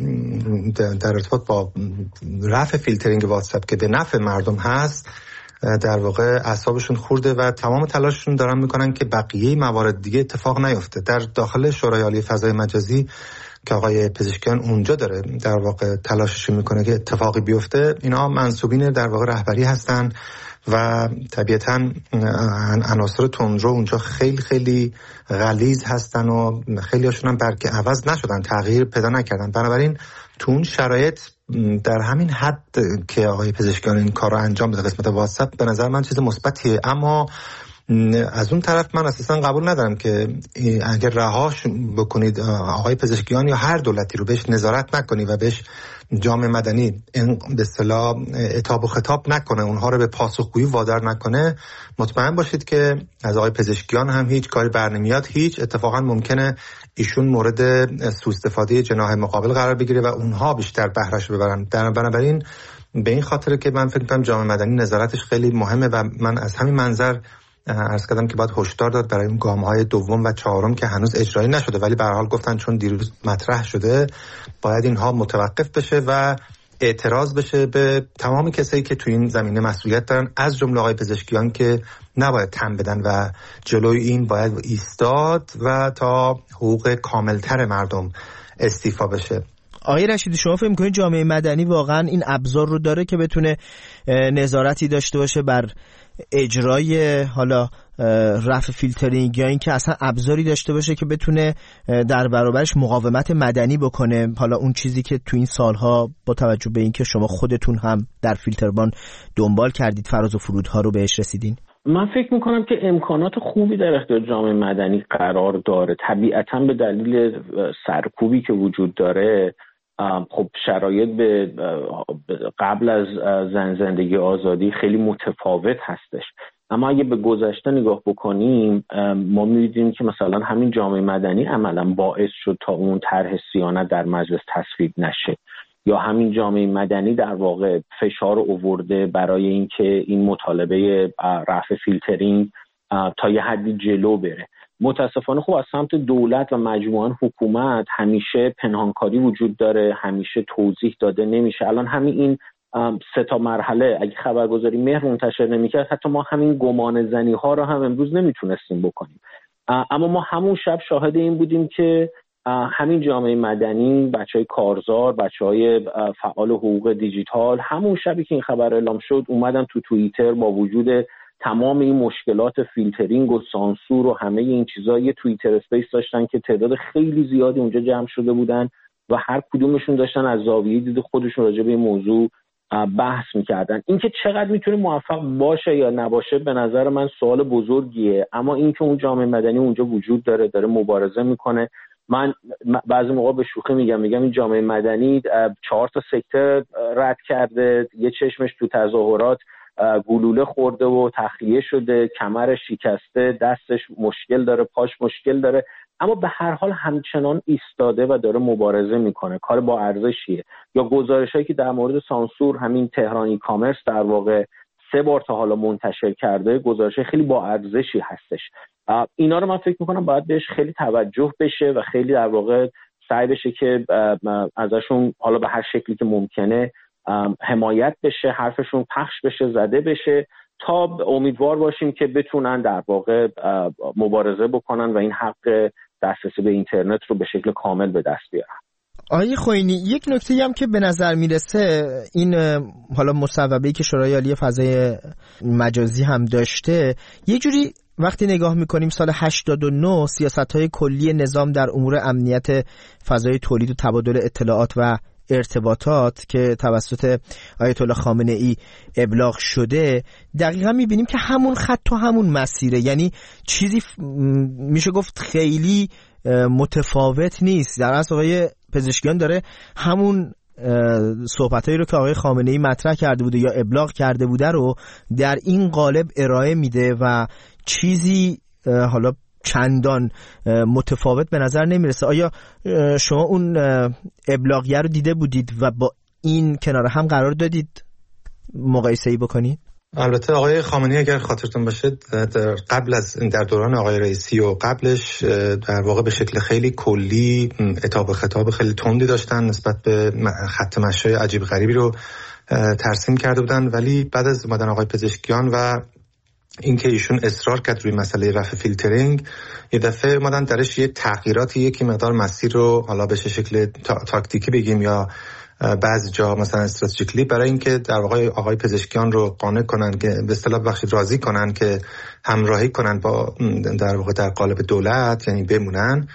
در ارتباط با رفع فیلترینگ واتساپ که به نفع مردم هست در واقع اعصابشون خورده و تمام تلاششون دارن میکنن که بقیه موارد دیگه اتفاق نیفته. در داخل شورای عالی فضای مجازی که آقای پزشکیان اونجا داره در واقع تلاشش میکنه که اتفاقی بیفته، اینا منسوبین در واقع رهبری هستن و طبیعتاً عناصر تندرو اونجا خیلی خیلی غلیظ هستن و خیلی هاشون هم برگ عوض نشدن، تغییر پیدا نکردن. بنابراین تو اون شرایط در همین حد که آقای پزشکیان این کار رو انجام بده قسمت واتساپ به نظر من چیز مثبتیه. اما از اون طرف من اساسا قبول ندارم که اگر رهاش بکنید آقای پزشکیان یا هر دولتی رو بهش نظارت نکنی و بهش جامعه مدنی به اصطلاح عتاب و خطاب نکنه، اونها رو به پاسخگویی وادار نکنه، مطمئن باشید که از آقای پزشکیان هم هیچ کاری برنمیاد. هیچ اتفاقا ممکنه ایشون مورد سوء استفاده جناح مقابل قرار بگیره و اونها بیشتر بهره‌اش ببرن. بنابراین به این خاطر که من فکر می‌کنم جامعه مدنی نظارتش خیلی مهمه و من از همین منظر عرض کردم که باید هشدار داد برای اون گام‌های دوم و چهارم که هنوز اجرایی نشده ولی به هر حال گفتن چون دیروز مطرح شده باید اینها متوقف بشه و اعتراض بشه به تمام کسایی که تو این زمینه مسئولیت دارن، از جمله آقای پزشکیان که نباید تن بدن و جلوی این باید ایستاد و تا حقوق کاملتر مردم استیفا بشه. آقای رشیدی شما فکر می‌کنید جامعه مدنی واقعا این ابزار رو داره که بتونه نظارتی داشته باشه بر اجرای حالا رفع فیلترینگ یا این که اصلا ابزاری داشته باشه که بتونه در برابرش مقاومت مدنی بکنه؟ حالا اون چیزی که تو این سالها با توجه به این که شما خودتون هم در فیلتربان دنبال کردید فراز و فرودها رو بهش رسیدین. من فکر میکنم که امکانات خوبی در اختیار جامعه مدنی قرار داره. طبیعتاً به دلیل سرکوبی که وجود داره خب شرایط به قبل از زن زندگی آزادی خیلی متفاوت هستش. اما اگه به گذشته نگاه بکنیم ما می‌بینیم که مثلا همین جامعه مدنی عملاً باعث شد تا اون طرح صیانت در مجلس تصویب نشه، یا همین جامعه مدنی در واقع فشار آورده برای اینکه این مطالبه رفع فیلترینگ تا یه حدی جلو بره. متاسفانه خب از سمت دولت و مجموعاً حکومت همیشه پنهانکاری وجود داره، همیشه توضیح داده نمیشه. الان همین این سه تا مرحله اگه خبرگزاری مهر منتشر نمیکرد حتی ما همین گمان زنی ها رو هم امروز نمیتونستیم بکنیم. اما ما همون شب شاهد این بودیم که همین جامعه مدنی، بچهای کارزار، بچهای فعال حقوق دیجیتال، همون شبی که این خبر اعلام شد اومدن تو توییتر با وجود تمام این مشکلات فیلترینگ و سانسور و همه این چیزا یه توییتر اسپیس داشتن که تعداد خیلی زیادی اونجا جمع شده بودن و هر کدومشون داشتن از زاویه دید خودشون راجع به این موضوع بحث میکردن. اینکه چقدر میتونه موفق باشه یا نباشه به نظر من سوال بزرگیه، اما اینکه اون جامعه مدنی اونجا وجود داره، داره مبارزه میکنه. من بعضی موقع به شوخی میگم میگم این جامعه مدنی چهار تا سکته رد کرده، یه چشمش تو تظاهرات گلوله خورده و تخلیه شده، کمرش شکسته، دستش مشکل داره، پاش مشکل داره، اما به هر حال همچنان ایستاده و داره مبارزه میکنه. کار با ارزشیه. یا گزارشایی که در مورد سانسور همین تهران ای کامرس در واقع سه بار تا حالا منتشر کرده، گزارش خیلی با ارزشی هستش. اینا رو من فکر میکنم باید بهش خیلی توجه بشه و خیلی در واقع سعی بشه که ازشون حالا به هر شکلی که ممکنه حمایت بشه، حرفشون پخش بشه، زده بشه، تا امیدوار باشیم که بتونن در واقع مبارزه بکنن و این حق دسترسی به اینترنت رو به شکل کامل به دست بیارن. آقای خوئینی، یک نکته هم که به نظر میرسه این حالا مصوبه‌ای که شورای عالی فضای مجازی هم داشته، یه جوری وقتی نگاه میکنیم سال هشتاد و نه سیاست‌های کلی نظام در امور امنیت فضای تولید و تبادل اطلاعات و ارتباطات که توسط آیت الله خامنه ای ابلاغ شده، دقیقا میبینیم که همون خط و همون مسیره. یعنی چیزی میشه گفت خیلی متفاوت نیست. در اصل آقای پزشکیان داره همون صحبتایی رو که آقای خامنه‌ای مطرح کرده بوده یا ابلاغ کرده بوده رو در این قالب ارائه میده و چیزی حالا چندان متفاوت به نظر نمیرسه. آیا شما اون ابلاغیه رو دیده بودید و با این کنار هم قرار دادید مقایسه‌ای بکنید؟ البته آقای خامنه‌ای اگر خاطرتون باشه در قبل از در دوران آقای رئیسی و قبلش در واقع به شکل خیلی کلی عتاب و خطاب خیلی تندی داشتن نسبت به خط مشی عجیب غریبی رو ترسیم کرده بودن، ولی بعد از اومدن آقای پزشکیان و اینکه ایشون اصرار کرد روی مسئله رفع فیلترینگ، یه دفعه اومدن درش یه تغییراتی یکی مقدار مسیر رو حالا به شکل تا، تاکتیکی بگیم یا بعضی جا مثلا استراتژیکلی برای اینکه در واقع آقای پزشکیان رو قانع کنن که به اصطلاح بخشی راضی کنن که همراهی کنن با در واقع در قالب دولت، یعنی بمونن،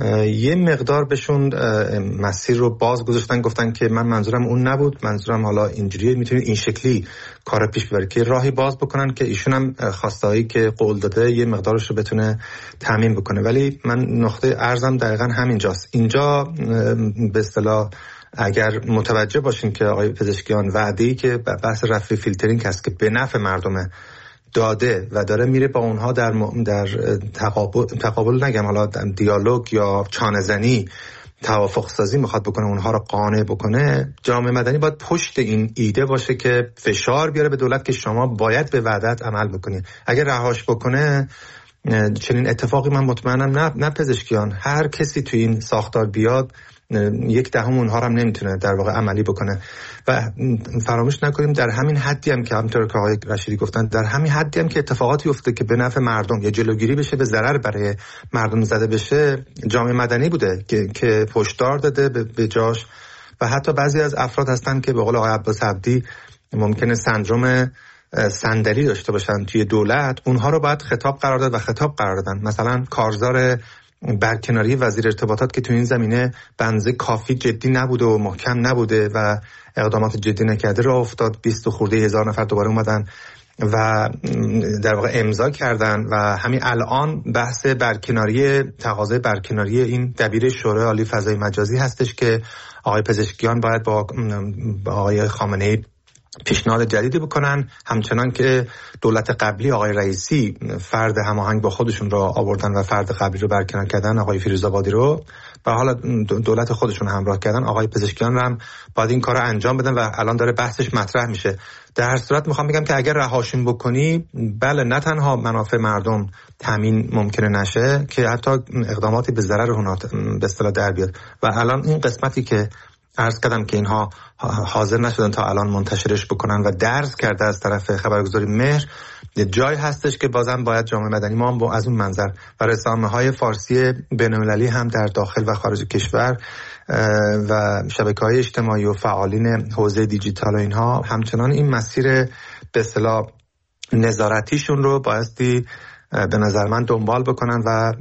یه مقدار بهشون مسیر رو باز گذاشتن، گفتن که من منظورم اون نبود، منظورم حالا اینجوریه، میتونید این شکلی کار پیش ببرید، که راهی باز بکنن که ایشون هم خواستایی که قول داده یه مقدارش رو بتونه تامین بکنه. ولی من نقطه عرضم دقیقاً همینجاست. اینجا به اصطلاح اگر متوجه باشین که آقای پزشکیان وعده‌ای که بحث رفع فیلترینگ هست که به نفع مردم داده و داره میره با اونها در م... در تقابل تقابل نگم حالا دیالوگ یا چانه زنی توافق سازی میخواد بکنه، اونها رو قانع بکنه، جامعه مدنی باید پشت این ایده باشه که فشار بیاره به دولت که شما باید به وعدت عمل بکنید. اگر رهاش بکنه چنین اتفاقی من مطمئنم نه نه پزشکیان، هر کسی تو این ساختار بیاد یک دهم اونها هم نمیتونه در واقع عملی بکنه. و فراموش نکنیم در همین حدی هم که همونطور که آقای رشیدی گفتن، در همین حدی هم که اتفاقاتی افته که به نفع مردم یا جلوگیری بشه به ضرر برای مردم زده بشه، جامعه مدنی بوده که که پشتار داده به جاش. و حتی بعضی از افراد هستن که به قول آقای عباس عبدی ممکنه سندروم صندلی داشته باشن توی دولت، اونها رو باید خطاب قرار داد و خطاب قرار دادن. مثلا کارزار برکناری وزیر ارتباطات که تو این زمینه بنزه کافی جدی نبوده و محکم نبوده و اقدامات جدی نکرده، راه افتاد، بیست خورده هزار نفر دوباره اومدن و در واقع امضا کردن. و همین الان بحث برکناری تقاضای برکناری این دبیر شورای عالی فضای مجازی هستش که آقای پزشکیان باید با آقای خامنه‌ای پیشنهاد جدیدی بکنن، همچنان که دولت قبلی آقای رئیسی فرد هماهنگ با خودشون رو آوردن و فرد قبلی رو برکنار کردن، آقای فیروزآبادی رو، و حالا دولت خودشون همراه کردن. آقای پزشکیان رو هم باید این کار رو انجام بدن و الان داره بحثش مطرح میشه. در هر صورت میخوام بگم که اگر رهاشون بکنی، بله نه تنها منافع مردم تامین ممکنه نشه که حتی اقداماتی به ضرر اونها به اصطلاح در بیاد. و الان این قسمتی که عرض کردم که اینها حاضر نشدن تا الان منتشرش بکنن و درس کرده از طرف خبرگزاری مهر، جای هستش که بازم باید جامعه مدنی ما هم با از اون منظر و رسانه‌های فارسی بین‌المللی هم در داخل و خارج کشور و شبکه‌های اجتماعی و فعالین حوزه دیجیتال و اینها همچنان این مسیر به اصطلاح نظارتیشون رو بایستی به نظر من دنبال بکنن و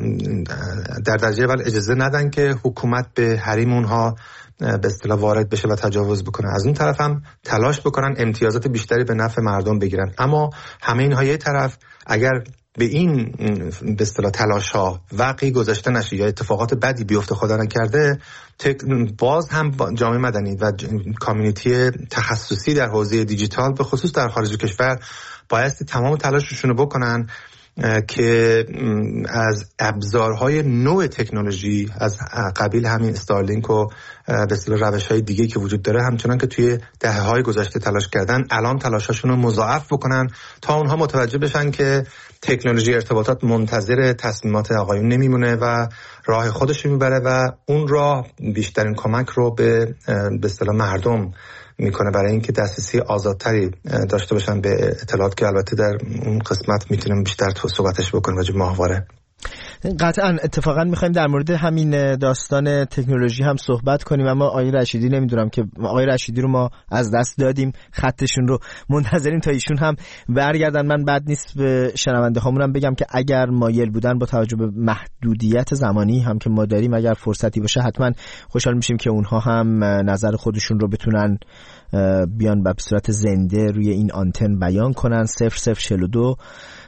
در درجه اول اجازه ندن که حکومت به حریم اونها به اصطلاح وارد بشه و تجاوز بکنه. از اون طرف هم تلاش بکنن امتیازات بیشتری به نفع مردم بگیرن. اما همه اینها یه طرف اگر به این به اصطلاح تلاش ها وقعی گذاشته نشه یا اتفاقات بدی بیفته خدا نکرده، باز هم جامعه مدنی و کامیونیتی تخصصی در حوزه دیجیتال به خصوص در خارج کشور بایستی تمام تلاششون رو بکنن که از ابزارهای نوع تکنولوژی از قبیل همین استارلینک و به اصطلاح روش‌های دیگه که وجود داره، همچنان که توی دهه‌های گذشته تلاش کردن، الان تلاشاشون رو مضاعف بکنن تا اونها متوجه بشن که تکنولوژی ارتباطات منتظر تصمیمات آقایون نمیمونه و راه خودش میبره و اون راه بیشترین کمک رو به به اصطلاح مردم میکنه برای اینکه دسترسی آزادتری داشته باشن به اطلاعات که البته در اون قسمت میتونیم بیشتر صحبتش بکنیم راجع به ماهواره. قطعا اتفاقا میخوایم در مورد همین داستان تکنولوژی هم صحبت کنیم، اما آقای رشیدی نمیدونم که آقای رشیدی رو ما از دست دادیم، خطشون رو منتظریم تا ایشون هم برگردن. من بد نیست به شنونده هامونم بگم که اگر مایل بودن با توجه به محدودیت زمانی هم که ما داریم، اگر فرصتی باشه حتما خوشحال میشیم که اونها هم نظر خودشون رو بتونن بیان به صورت زنده روی این آنتن بیان کنن. صفر صفر چهل و دو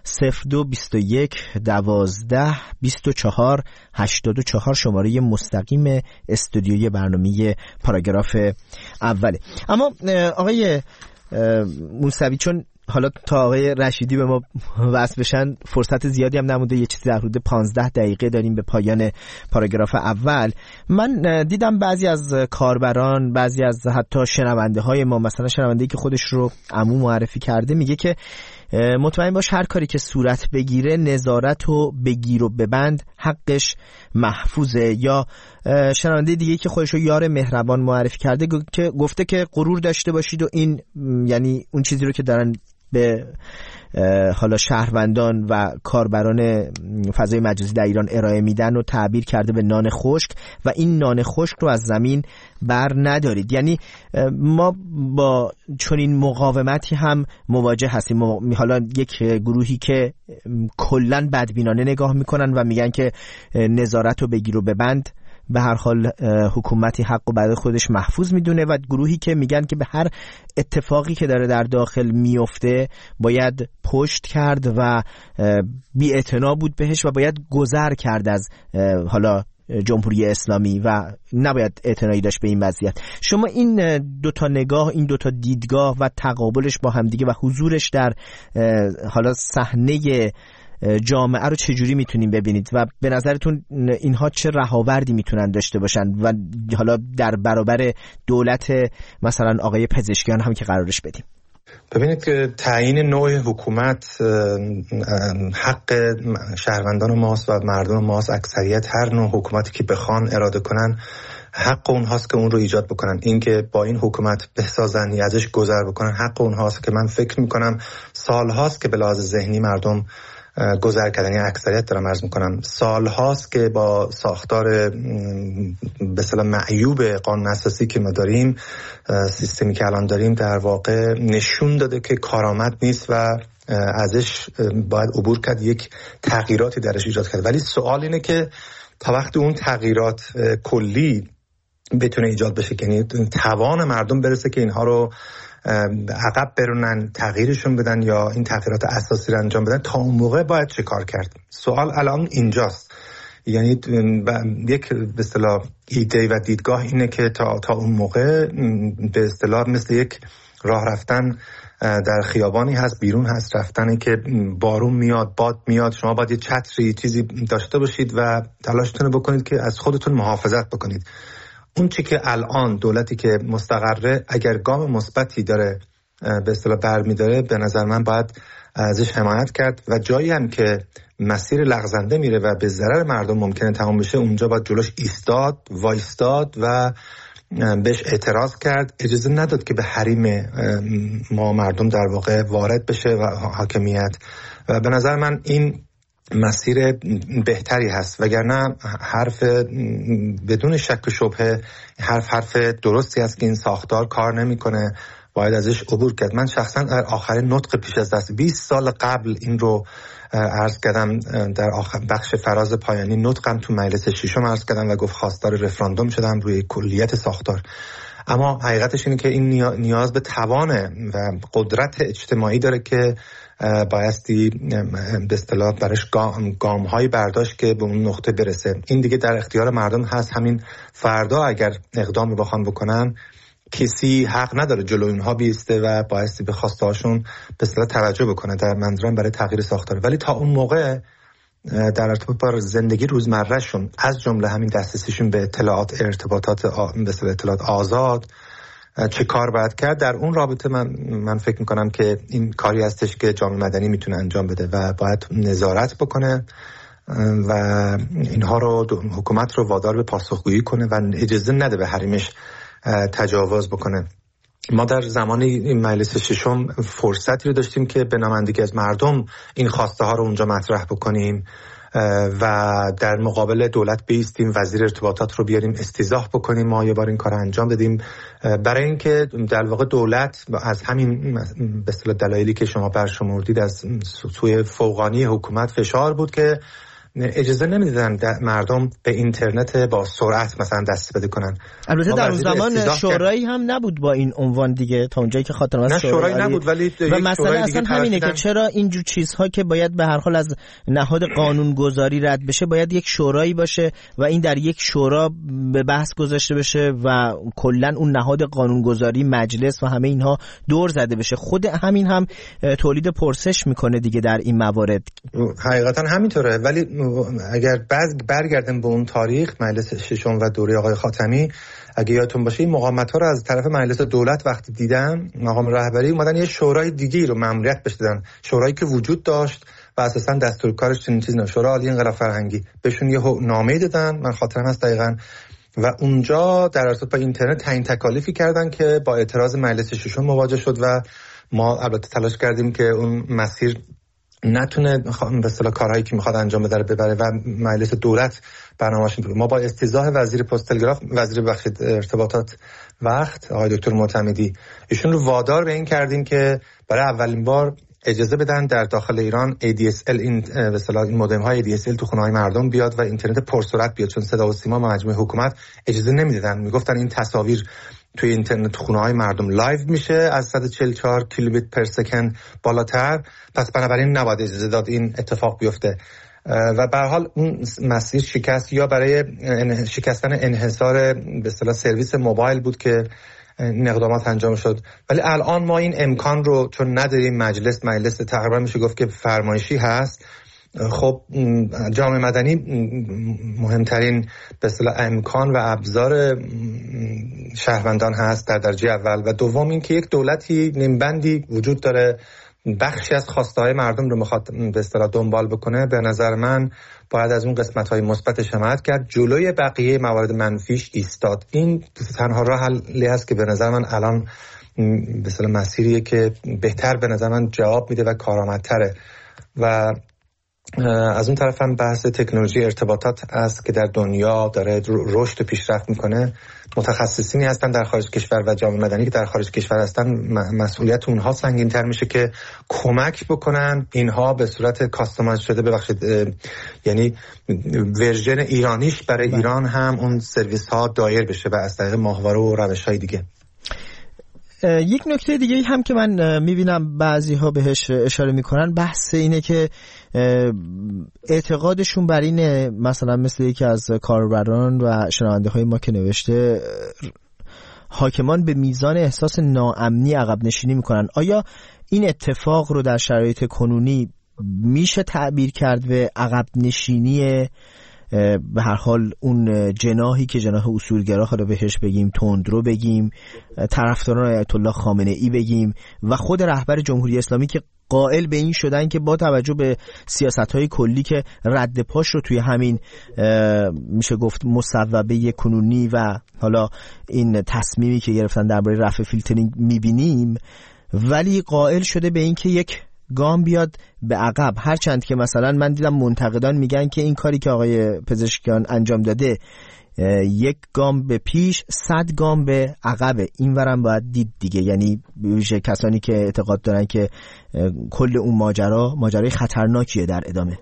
صفر دو بیست و یک دوازده بیست و چهار هشتاد و چهار شماره مستقیم استودیوی برنامه پاراگراف اوله. اما آقای موسوی، چون حالا تا آقای رشیدی به ما وصل بشن فرصت زیادی هم نمونده، یه چیزی در حدود پانزده دقیقه داریم به پایان پاراگراف اول. من دیدم بعضی از کاربران، بعضی از حتی شنونده های ما، مثلا شنونده‌ای که خودش رو عمو معرفی کرده، میگه که مطمئن باش هر کاری که صورت بگیره نظارت و بگیر و ببند حقش محفوظه. یا شنونده دیگه که خودش رو یار مهربان معرفی کرده که گفته که غرور داشته باشید و این یعنی اون چیزی رو که دارن به حالا شهروندان و کاربران فضای مجازی در ایران ارائه میدن و تعبیر کرده به نان خشک و این نان خشک رو از زمین بر ندارید. یعنی ما با چنین مقاومتی هم مواجه هستیم. حالا یک گروهی که کلن بدبینانه نگاه میکنن و میگن که نظارت رو بگیر و ببند، به هر حال حکومتی حق و برای خودش محفوظ میدونه، و گروهی که میگن که به هر اتفاقی که داره در داخل میفته باید پشت کرد و بی‌اعتنا بود بهش و باید گذر کرد از حالا جمهوری اسلامی و نباید اعتنایی داشت به این وضعیت. شما این دوتا نگاه، این دوتا دیدگاه و تقابلش با همدیگه و حضورش در حالا صحنه جامعه رو چجوری میتونیم ببینید و به نظرتون اینها چه رهاوردی میتونن داشته باشن و حالا در برابر دولت مثلا آقای پزشکیان هم که قرارش بدیم؟ ببینید که تعیین نوع حکومت حق شهروندان ماست و مردم ماست. اکثریت هر نوع حکومتی که بخوان اراده کنن حق اونهاست که اون رو ایجاد بکنن. این که با این حکومت بسازن یا ازش گذر بکنن حق اونهاست که من فکر میکنم سال هاست که به لحاظ ذهنی مردم گذر کردن، یعنی اکثریت دارم عرض میکنم سال هاست که با ساختار به اصطلاح معیوب قانون اساسی که ما داریم، سیستمی که الان داریم در واقع نشون داده که کارآمد نیست و ازش باید عبور کرد، یک تغییراتی درش ایجاد کرد. ولی سوال اینه که تا وقتی اون تغییرات کلی بتونه ایجاد بشه، یعنی توان مردم برسه که اینها رو عقب برونن، تغییرشون بدن یا این تغییرات اساسی رو انجام بدن، تا اون موقع باید چه کار کرد؟ سوال الان اینجاست. یعنی یک به اصطلاح ایده و دیدگاه اینه که تا تا اون موقع به اصطلاح مثل یک راه رفتن در خیابانی هست، بیرون هست، رفتنی که بارون میاد، باد میاد، شما باید یه چتری چیزی داشته باشید و تلاشتون بکنید که از خودتون محافظت بکنید. اون چی که الان دولتی که مستقره اگر گام مثبتی داره به اصطلاح برمی‌داره، به نظر من باید ازش حمایت کرد و جایی هم که مسیر لغزنده میره و به ضرر مردم ممکنه تمام بشه، اونجا باید جلوش ایستاد، وایستاد و بهش اعتراض کرد. اجازه نداد که به حریم ما مردم در واقع وارد بشه و حاکمیت. و به نظر من این مسیر بهتری هست، وگرنه حرف بدون شک و شبهه حرف حرف درستی است که این ساختار کار نمیکنه، باید ازش عبور کرد. من شخصا در آخرین نطق پیش از دست بیست سال قبل این رو عرض کردم، در آخر بخش فراز پایانی نطقم تو مجلس ششم عرض کردم و گفت خواستار رفراندوم شدم روی کلیت ساختار. اما حقیقتش اینه که این نیاز به توان و قدرت اجتماعی داره که بایستی به اصطلاح برش گام های برداشت که به اون نقطه برسه. این دیگه در اختیار مردم هست. همین فردا اگر اقدامی بخوان بکنن، کسی حق نداره جلوی اونها بیسته و بایستی به خواسته هاشون به اصطلاح توجه بکنه، در منظورم برای تغییر ساختار. ولی تا اون موقع در ارتباط با زندگی روزمرهشون، از جمله همین دسترسیشون به اطلاعات، ارتباطات به اصطلاح اطلاعات آزاد، چه کار باید کرد، در اون رابطه من من فکر میکنم که این کاری هستش که جامعه مدنی میتونه انجام بده و باید نظارت بکنه و اینها رو حکومت رو وادار به پاسخگویی کنه و اجازه نده به حریمش تجاوز بکنه. ما در زمان این مجلس ششم فرصتی رو داشتیم که به نمایندگی از مردم این خواسته ها رو اونجا مطرح بکنیم و در مقابل دولت بیستیم، وزیر ارتباطات رو بیاریم استیضاح بکنیم. ما یه بار این کار انجام بدیم برای اینکه در واقع دولت از همین به اصطلاح دلایلی که شما برشمردید از سوی فوقانی حکومت فشار بود که اجازه نمیدادن مردم به اینترنت با سرعت مثلا دست پیدا کنن. البته در اون زمان شورایی هم نبود با این عنوان دیگه، تا اونجایی که خاطرم هست شورایی نبود، ولی و مسئله اصلا همینه که چرا اینجور چیزها که باید به هر حال از نهاد قانونگذاری رد بشه باید یک شورایی باشه و این در یک شورا به بحث گذاشته بشه و کلا اون نهاد قانونگذاری، مجلس و همه اینها دور زده بشه. خود همین هم تولید پرسش میکنه دیگه در این موارد. حقیقتا همینطوره، ولی اگر بعد برگردیم به اون تاریخ مجلس ششم و دوره آقای خاتمی، اگه یادتون باشه این مقاومت‌ها رو از طرف مجلس دولت وقتی دیدن، مقام رهبری اومدن یه شورای دیگه‌ای رو مأموریت بهش دادن، شورایی که وجود داشت و اساساً دستورکارش چنین چیزی نه، شورای عالی انقلاب فرهنگی، بهشون یه نامه‌ای دادن، من خاطرم هست دقیقاً، و اونجا در اساس با اینترنت تعیین تکالیفی کردن که با اعتراض مجلس ششم مواجه شد و ما البته تلاش کردیم که اون مسیر نتونه به اصطلاح کارهایی که میخواد انجام بده ببره و مجلس دولت برنامه‌اش بود. ما با استیضاح وزیر پست تلگراف، وزیر بخش ارتباطات وقت آقای دکتر معتمدی، ایشون رو وادار به این کردیم که برای اولین بار اجازه بدن در داخل ایران ای دی اس ال، این به اصطلاح این مودم های ای دی اس ال تو خونه‌های مردم بیاد و اینترنت پرسرعت بیاد، چون صدا و سیما مجموعه حکومت اجازه نمیدادن، میگفتن این تصاویر توی اینترنت تو خونه‌های مردم لایو میشه از صد و چهل و چهار کیلوبیت پر سکند بالاتر، پس بنابراین نباید اجازه داد این اتفاق بیفته و به هر حال اون مسیر شکست، یا برای شکستن انحصار به اصطلاح سرویس موبایل بود که این اقدامات انجام شد. ولی الان ما این امکان رو چون نداریم، مجلس مجلس تقریبا میشه گفت که فرمایشی هست، خب جامعه مدنی مهمترین به اصطلاح امکان و ابزار شهروندان هست در درجه اول، و دوم این که یک دولتی نیمبندی وجود داره، بخشی از خواسته‌های مردم رو میخواد به اصطلاح دنبال بکنه. به نظر من باید از اون قسمت‌های مثبتش حمایت کرد، جلوی بقیه موارد منفیش ایستاد. این تنها راه حلی هست که به نظر من الان به اصطلاح مسیریه که بهتر به نظر من جواب میده و کارآمدتره. و از اون طرف هم بحث تکنولوژی ارتباطات است که در دنیا داره رشد و پیشرفت میکنه. متخصصینی هستن در خارج کشور و جامعه مدنی که در خارج کشور هستن، مسئولیت اونها سنگین‌تر میشه که کمک بکنن اینها به صورت کاستومایز شده، ببخشید یعنی ورژن ایرانیش برای ایران هم اون سرویس ها دایر بشه و از طریق ماهواره و روش‌های دیگه. یک نکته دیگه هم که من میبینم بعضی ها بهش اشاره میکنن، بحث اینه که اعتقادشون بر اینه، مثلا مثل یکی از کاربران و شنونده های ما که نوشته حاکمان به میزان احساس ناامنی عقب نشینی میکنن. آیا این اتفاق رو در شرایط کنونی میشه تعبیر کرد به عقب نشینی به هر حال اون جناحی که جناح اصولگرا رو بهش بگیم، تندرو بگیم، طرفداران آیت الله خامنه ای بگیم، و خود رهبر جمهوری اسلامی که قائل به این شدن که با توجه به سیاست‌های کلی که رد پاش رو توی همین میشه گفت مصوبه کنونی و حالا این تصمیمی که گرفتن درباره رفع فیلترینگ میبینیم، ولی قائل شده به این که یک گام بیاد به عقب. هرچند که مثلا من دیدم منتقدان میگن که این کاری که آقای پزشکیان انجام داده یک گام به پیش صد گام به عقبه، این ورم باید دید دیگه. یعنی ویژه کسانی که اعتقاد دارن که کل اون ماجرا ماجرای خطرناکیه در ادامه.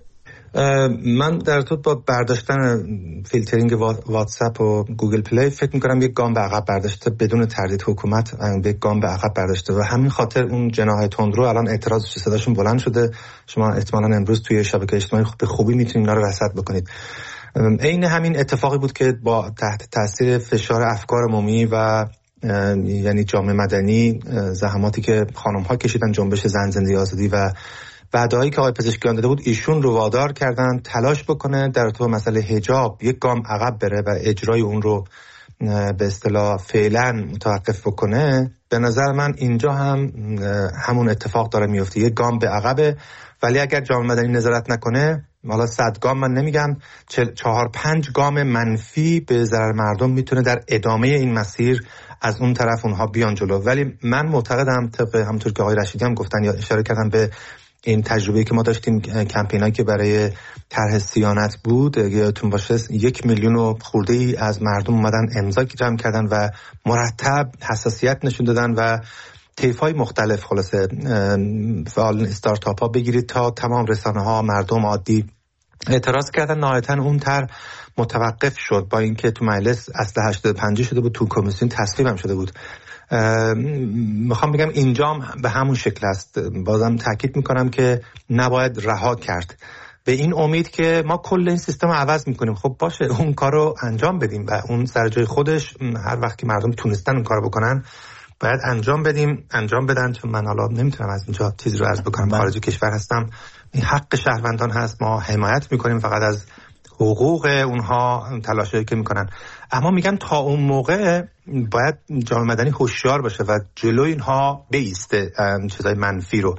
من در تو با برداشتن فیلترینگ واتساپ و گوگل پلی فکر میکنم یک گام به عقب برداشته، بدون تردید حکومت یک گام به عقب برداشته، و همین خاطر اون جناح تندرو الان اعتراضش صداشون بلند شده. شما احتمالاً امروز توی شبکه اجتماعی به خوبی میتونید اینا رو رصد بکنید. عین همین اتفاقی بود که با تحت تاثیر فشار افکار عمومی و یعنی جامعه مدنی، زحماتی که خانم ها کشیدن، جنبش زن زندگی آزادی و وعده‌هایی که آقای پزشکیان داده بود، ایشون رو وادار کردن تلاش بکنه در تو مسئله حجاب یک گام عقب بره و اجرای اون رو به اصطلاح فعلا متوقف بکنه. به نظر من اینجا هم همون اتفاق داره میفته، یک گام به عقبه. ولی اگر جامعه مدنی نظارت نکنه، حالا صد گام من نمیگم، چهار پنج گام منفی به ضرر مردم میتونه در ادامه این مسیر از اون طرف اونها بیان جلو. ولی من معتقدم طبق همونطور که آقای رشیدی هم گفتن یا اشاره کردن به این تجربه‌ای که ما داشتیم، کمپینایی که برای طرح صیانت بود، یادتون باشه یک میلیون و خورده ای از مردم اومدن امضا جمع کردن و مرتب حساسیت نشون دادن و طیف‌های مختلف، خلاصه فعالان استارتاپ ها بگیرید تا تمام رسانه ها، مردم عادی اعتراض کردن، نهایتاً اون طرح متوقف شد با اینکه تو مجلس اصل هشتاد و پنج شده بود، تو کمیسیون تصویب هم شده بود. میخوام بگم اینجام به همون شکل است. بازم تاکید میکنم که نباید رها کرد به این امید که ما کل این سیستم رو عوض میکنیم. خب باشه، اون کار رو انجام بدیم و اون سر جای خودش هر وقت که مردم تونستن اون کار رو بکنن باید انجام بدیم، انجام بدن. چون من حالا نمیتونم از اینجا چیزی رو عرض بکنم، خارج کشور هستم، این حق شهروندان هست، ما حمایت میکنیم فقط از حقوق اونها، تلاشی که میکنن. اما میگم تا اون موقع باید جامعه مدنی هوشیار باشه و جلوی اینها بیسته چیزای منفی رو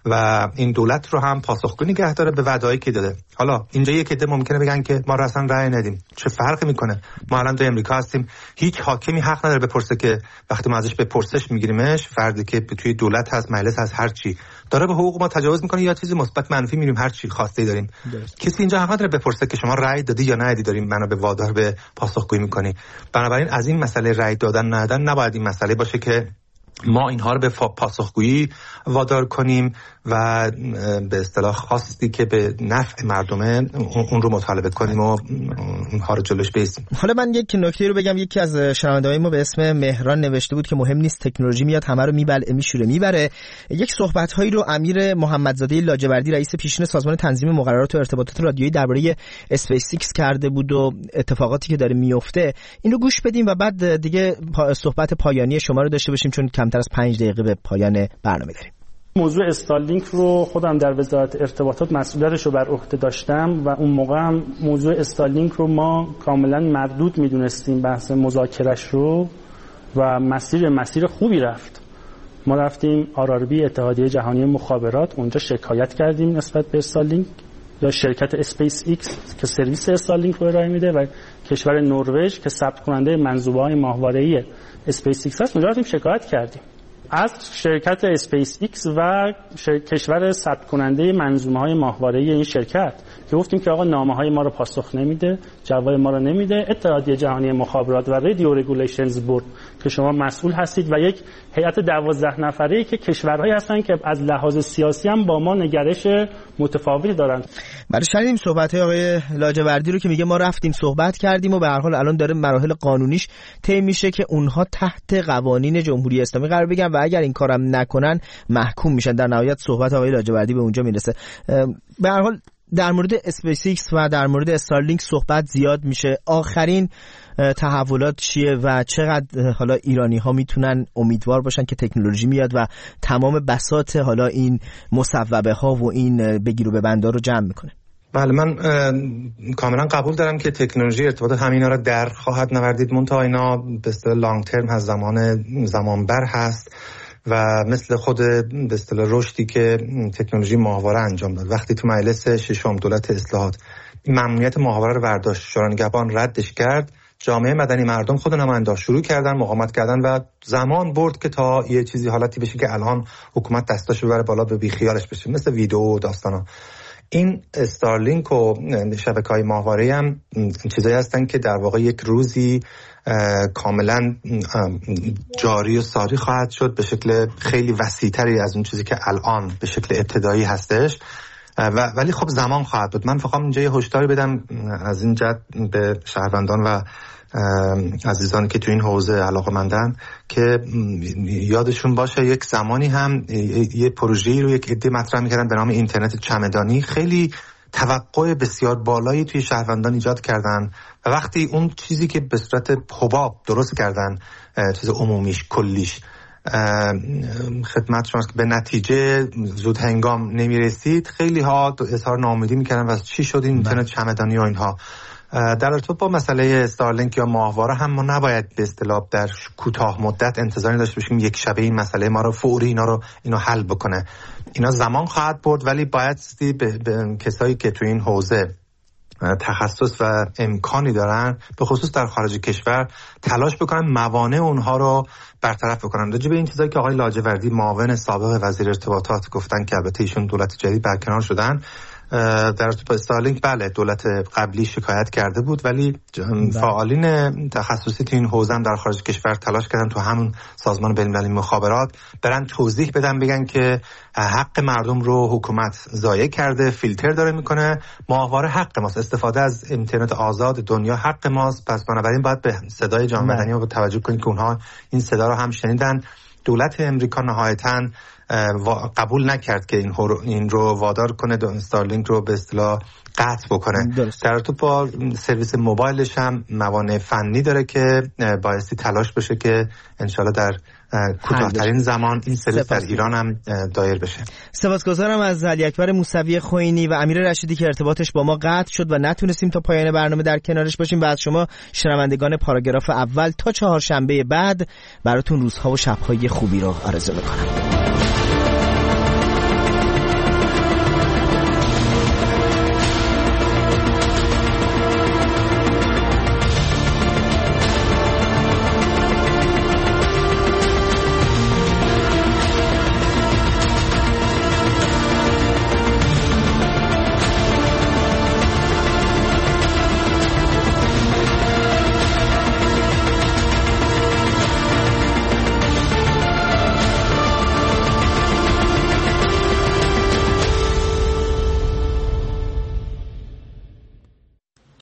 و این دولت رو هم پاسخگو نگه داره به وعده‌ای که داده. حالا اینجا یک عده ممکنه بگن که ما رو اصلا رأی ندیم، چه فرقی میکنه؟ ما الان تو امریکا هستیم، هیچ حاکمی حق نداره بپرسه که وقتی ما ازش به پرسش میگیریمش، فردی که توی دولت هست، مجلس هست، هر چی داره به حقوق ما تجاوز میکنه یا چیزی مثبت منفی میریم، هر چی خواسته داریم. درست. کسی اینجا حق نداره بپرسه که شما رأی دادی یا ندادی، داریم منو به وادار به پاسخگویی میکنی. بنابراین از این مسئله رأی دادن ندادن نباید این مسئله باشه که ما اینها رو به پاسخگویی وادار کنیم و به اصطلاح خواستی که به نفع مردمه اون رو مطالبه کنیم و اونها رو جلوش بیستیم. حالا من یک نکته رو بگم. یکی از شنونده‌های ما به اسم مهران نوشته بود که مهم نیست، تکنولوژی میاد همه رو میبلعه میشوره میبره. یک صحبت‌هایی رو امیر محمدزاده لاجوردی رئیس پیشین سازمان تنظیم مقررات و ارتباطات رادیویی درباره اسپیس ایکس کرده بود و اتفاقاتی که داره میفته. اینو گوش بدیم و بعد دیگه صحبت پایانی شما رو داشته باشیم، چون کمتر از پنج دقیقه به پایان برنامه داریم. موضوع استارلینک رو خودم در وزارت ارتباطات مسئولیتش رو بر عهده داشتم و اون موقع هم موضوع استارلینک رو ما کاملا مردود میدونستیم، بحث مذاکرهش رو، و مسیر مسیر خوبی رفت. ما رفتیم آر آر بی، اتحادیه جهانی مخابرات، اونجا شکایت کردیم نسبت به استارلینک یا شرکت اسپیس ایکس که سرویس استارلینک رو ارائه میده و کشور نروژ که ثبت کننده منظومه‌های ماهواره‌ای اسپیس ایکس هست. اونجا رفتیم شکایت کردیم از شرکت اسپیس ایکس و کشور ثبت کننده منظومه‌های ماهواره‌ای این شرکت که گفتیم که آقا نامه‌های ما رو پاسخ نمیده، جواب ما رو نمیده. اتحادیه جهانی مخابرات و رادیو رگولیشنز بورد که شما مسئول هستید و یک هیئت دوازده نفره‌ای که کشورهایی هستن که از لحاظ سیاسی هم با ما نگرش متفاوتی دارن. برای شنیدیم صحبت‌های آقای لاجوردی رو که میگه ما رفتیم صحبت کردیم و به هر حال الان داره مراحل قانونیش طی میشه که اونها تحت قوانین جمهوری اسلامی قرار بگیرن و اگر این کارم نکنن محکوم میشن. در نهایت صحبت آقای لاجوردی به اونجا میرسه. به هر حال در مورد اسپیس ایکس و در مورد استارلینک صحبت زیاد میشه. آخرین تحولات چیه و چقدر حالا ایرانی ها میتونن امیدوار باشن که تکنولوژی میاد و تمام بساط حالا این مصوبه ها و این بگیر و ببندا رو جمع میکنه؟ بله، من کاملا قبول دارم که تکنولوژی ارتباط همینا را در خواهد نوردید، منتها اینا به اصطلاح لانگ ترم هست، زمان زمانبر هست و مثل خود به اصطلاح رشدی که تکنولوژی ماهواره انجام داد. وقتی تو مجلس ششم دولت اصلاحات ممنوعیت ماهواره رو برداشت، شورای نگهبان ردش کرد، جامعه مدنی مردم خود نمایندگان شروع کردن مقاومت کردن و زمان برد که تا یه چیزی حالتی بشه که الان حکومت دستاش ببره بالا، به بیخیالش بشه، مثل ویدیو و داستانا. این استارلینک و شبکه‌های ماهواره‌ای هم چیزایی هستن که در واقع یک روزی کاملا جاری و ساری خواهد شد به شکل خیلی وسیع‌تری از اون چیزی که الان به شکل ابتدایی هستش، و ولی خب زمان خواهد بود. من فقط اینجا یه هشداری بدم از این جهت به شهروندان و عزیزانی که تو این حوزه علاقه‌مندن که یادشون باشه یک زمانی هم یه پروژه‌ای رو یک عده مطرح می‌کردن به نام اینترنت چمدانی، خیلی توقع بسیار بالایی توی شهروندان ایجاد کردن و وقتی اون چیزی که به صورت حباب درست کردن، چیز عمومیش کلیش خدمت شماست که به نتیجه زود هنگام نمیرسید، خیلی ها اظهار ناامیدی میکردن و چی شد این اینترنت چمدانی و اینها. در ارتباط با مسئله استارلینک یا ماهواره هم ما نباید به اصطلاح در کوتاه مدت انتظاری داشته باشیم یک شبه این مسئله ما رو فوری اینا رو اینو حل بکنه. اینا زمان خواهد برد، ولی باید به, به کسایی که تو این حوزه تخصص و امکانی دارن به خصوص در خارج کشور تلاش بکنن موانع اونها رو برطرف بکنن. راجع به این چیزایی که آقای لاجوردی معاون سابق وزیر ارتباطات گفتن که البته ایشون دولت جدید برکنار شدن، در تو استارلینک بله دولت قبلی شکایت کرده بود، ولی فعالین تخصصی تو این حوزه هم در خارج کشور تلاش کردن تو همون سازمان بین‌المللی مخابرات برن توضیح بدن، بگن که حق مردم رو حکومت ضایع کرده، فیلتر داره میکنه، ماهواره حق ماست، استفاده از اینترنت آزاد دنیا حق ماست، پس بنابراین باید به صدای جامعه مدنی رو توجه کنید که اونها این صدا رو هم شنیدن. دولت امریکا نهایتاً قبول نکرد که این, این رو وادار کنه استارلینک رو به اصطلاح قطع بکنه. درست. در ارتباط با سرویس موبایلش هم موانع فنی داره که بایستی تلاش بشه که انشالله در کوتاه‌ترین زمان این سرویس در ایران هم دایر بشه. سپاسگزارم از علی اکبر موسوی خوئینی و امیر رشیدی که ارتباطش با ما قطع شد و نتونستیم تا پایان برنامه در کنارش باشیم. و از شما شنوندگان پاراگراف اول تا چهارشنبه بعد براتون روزها و شب‌های خوبی رو آرزو می‌کنم.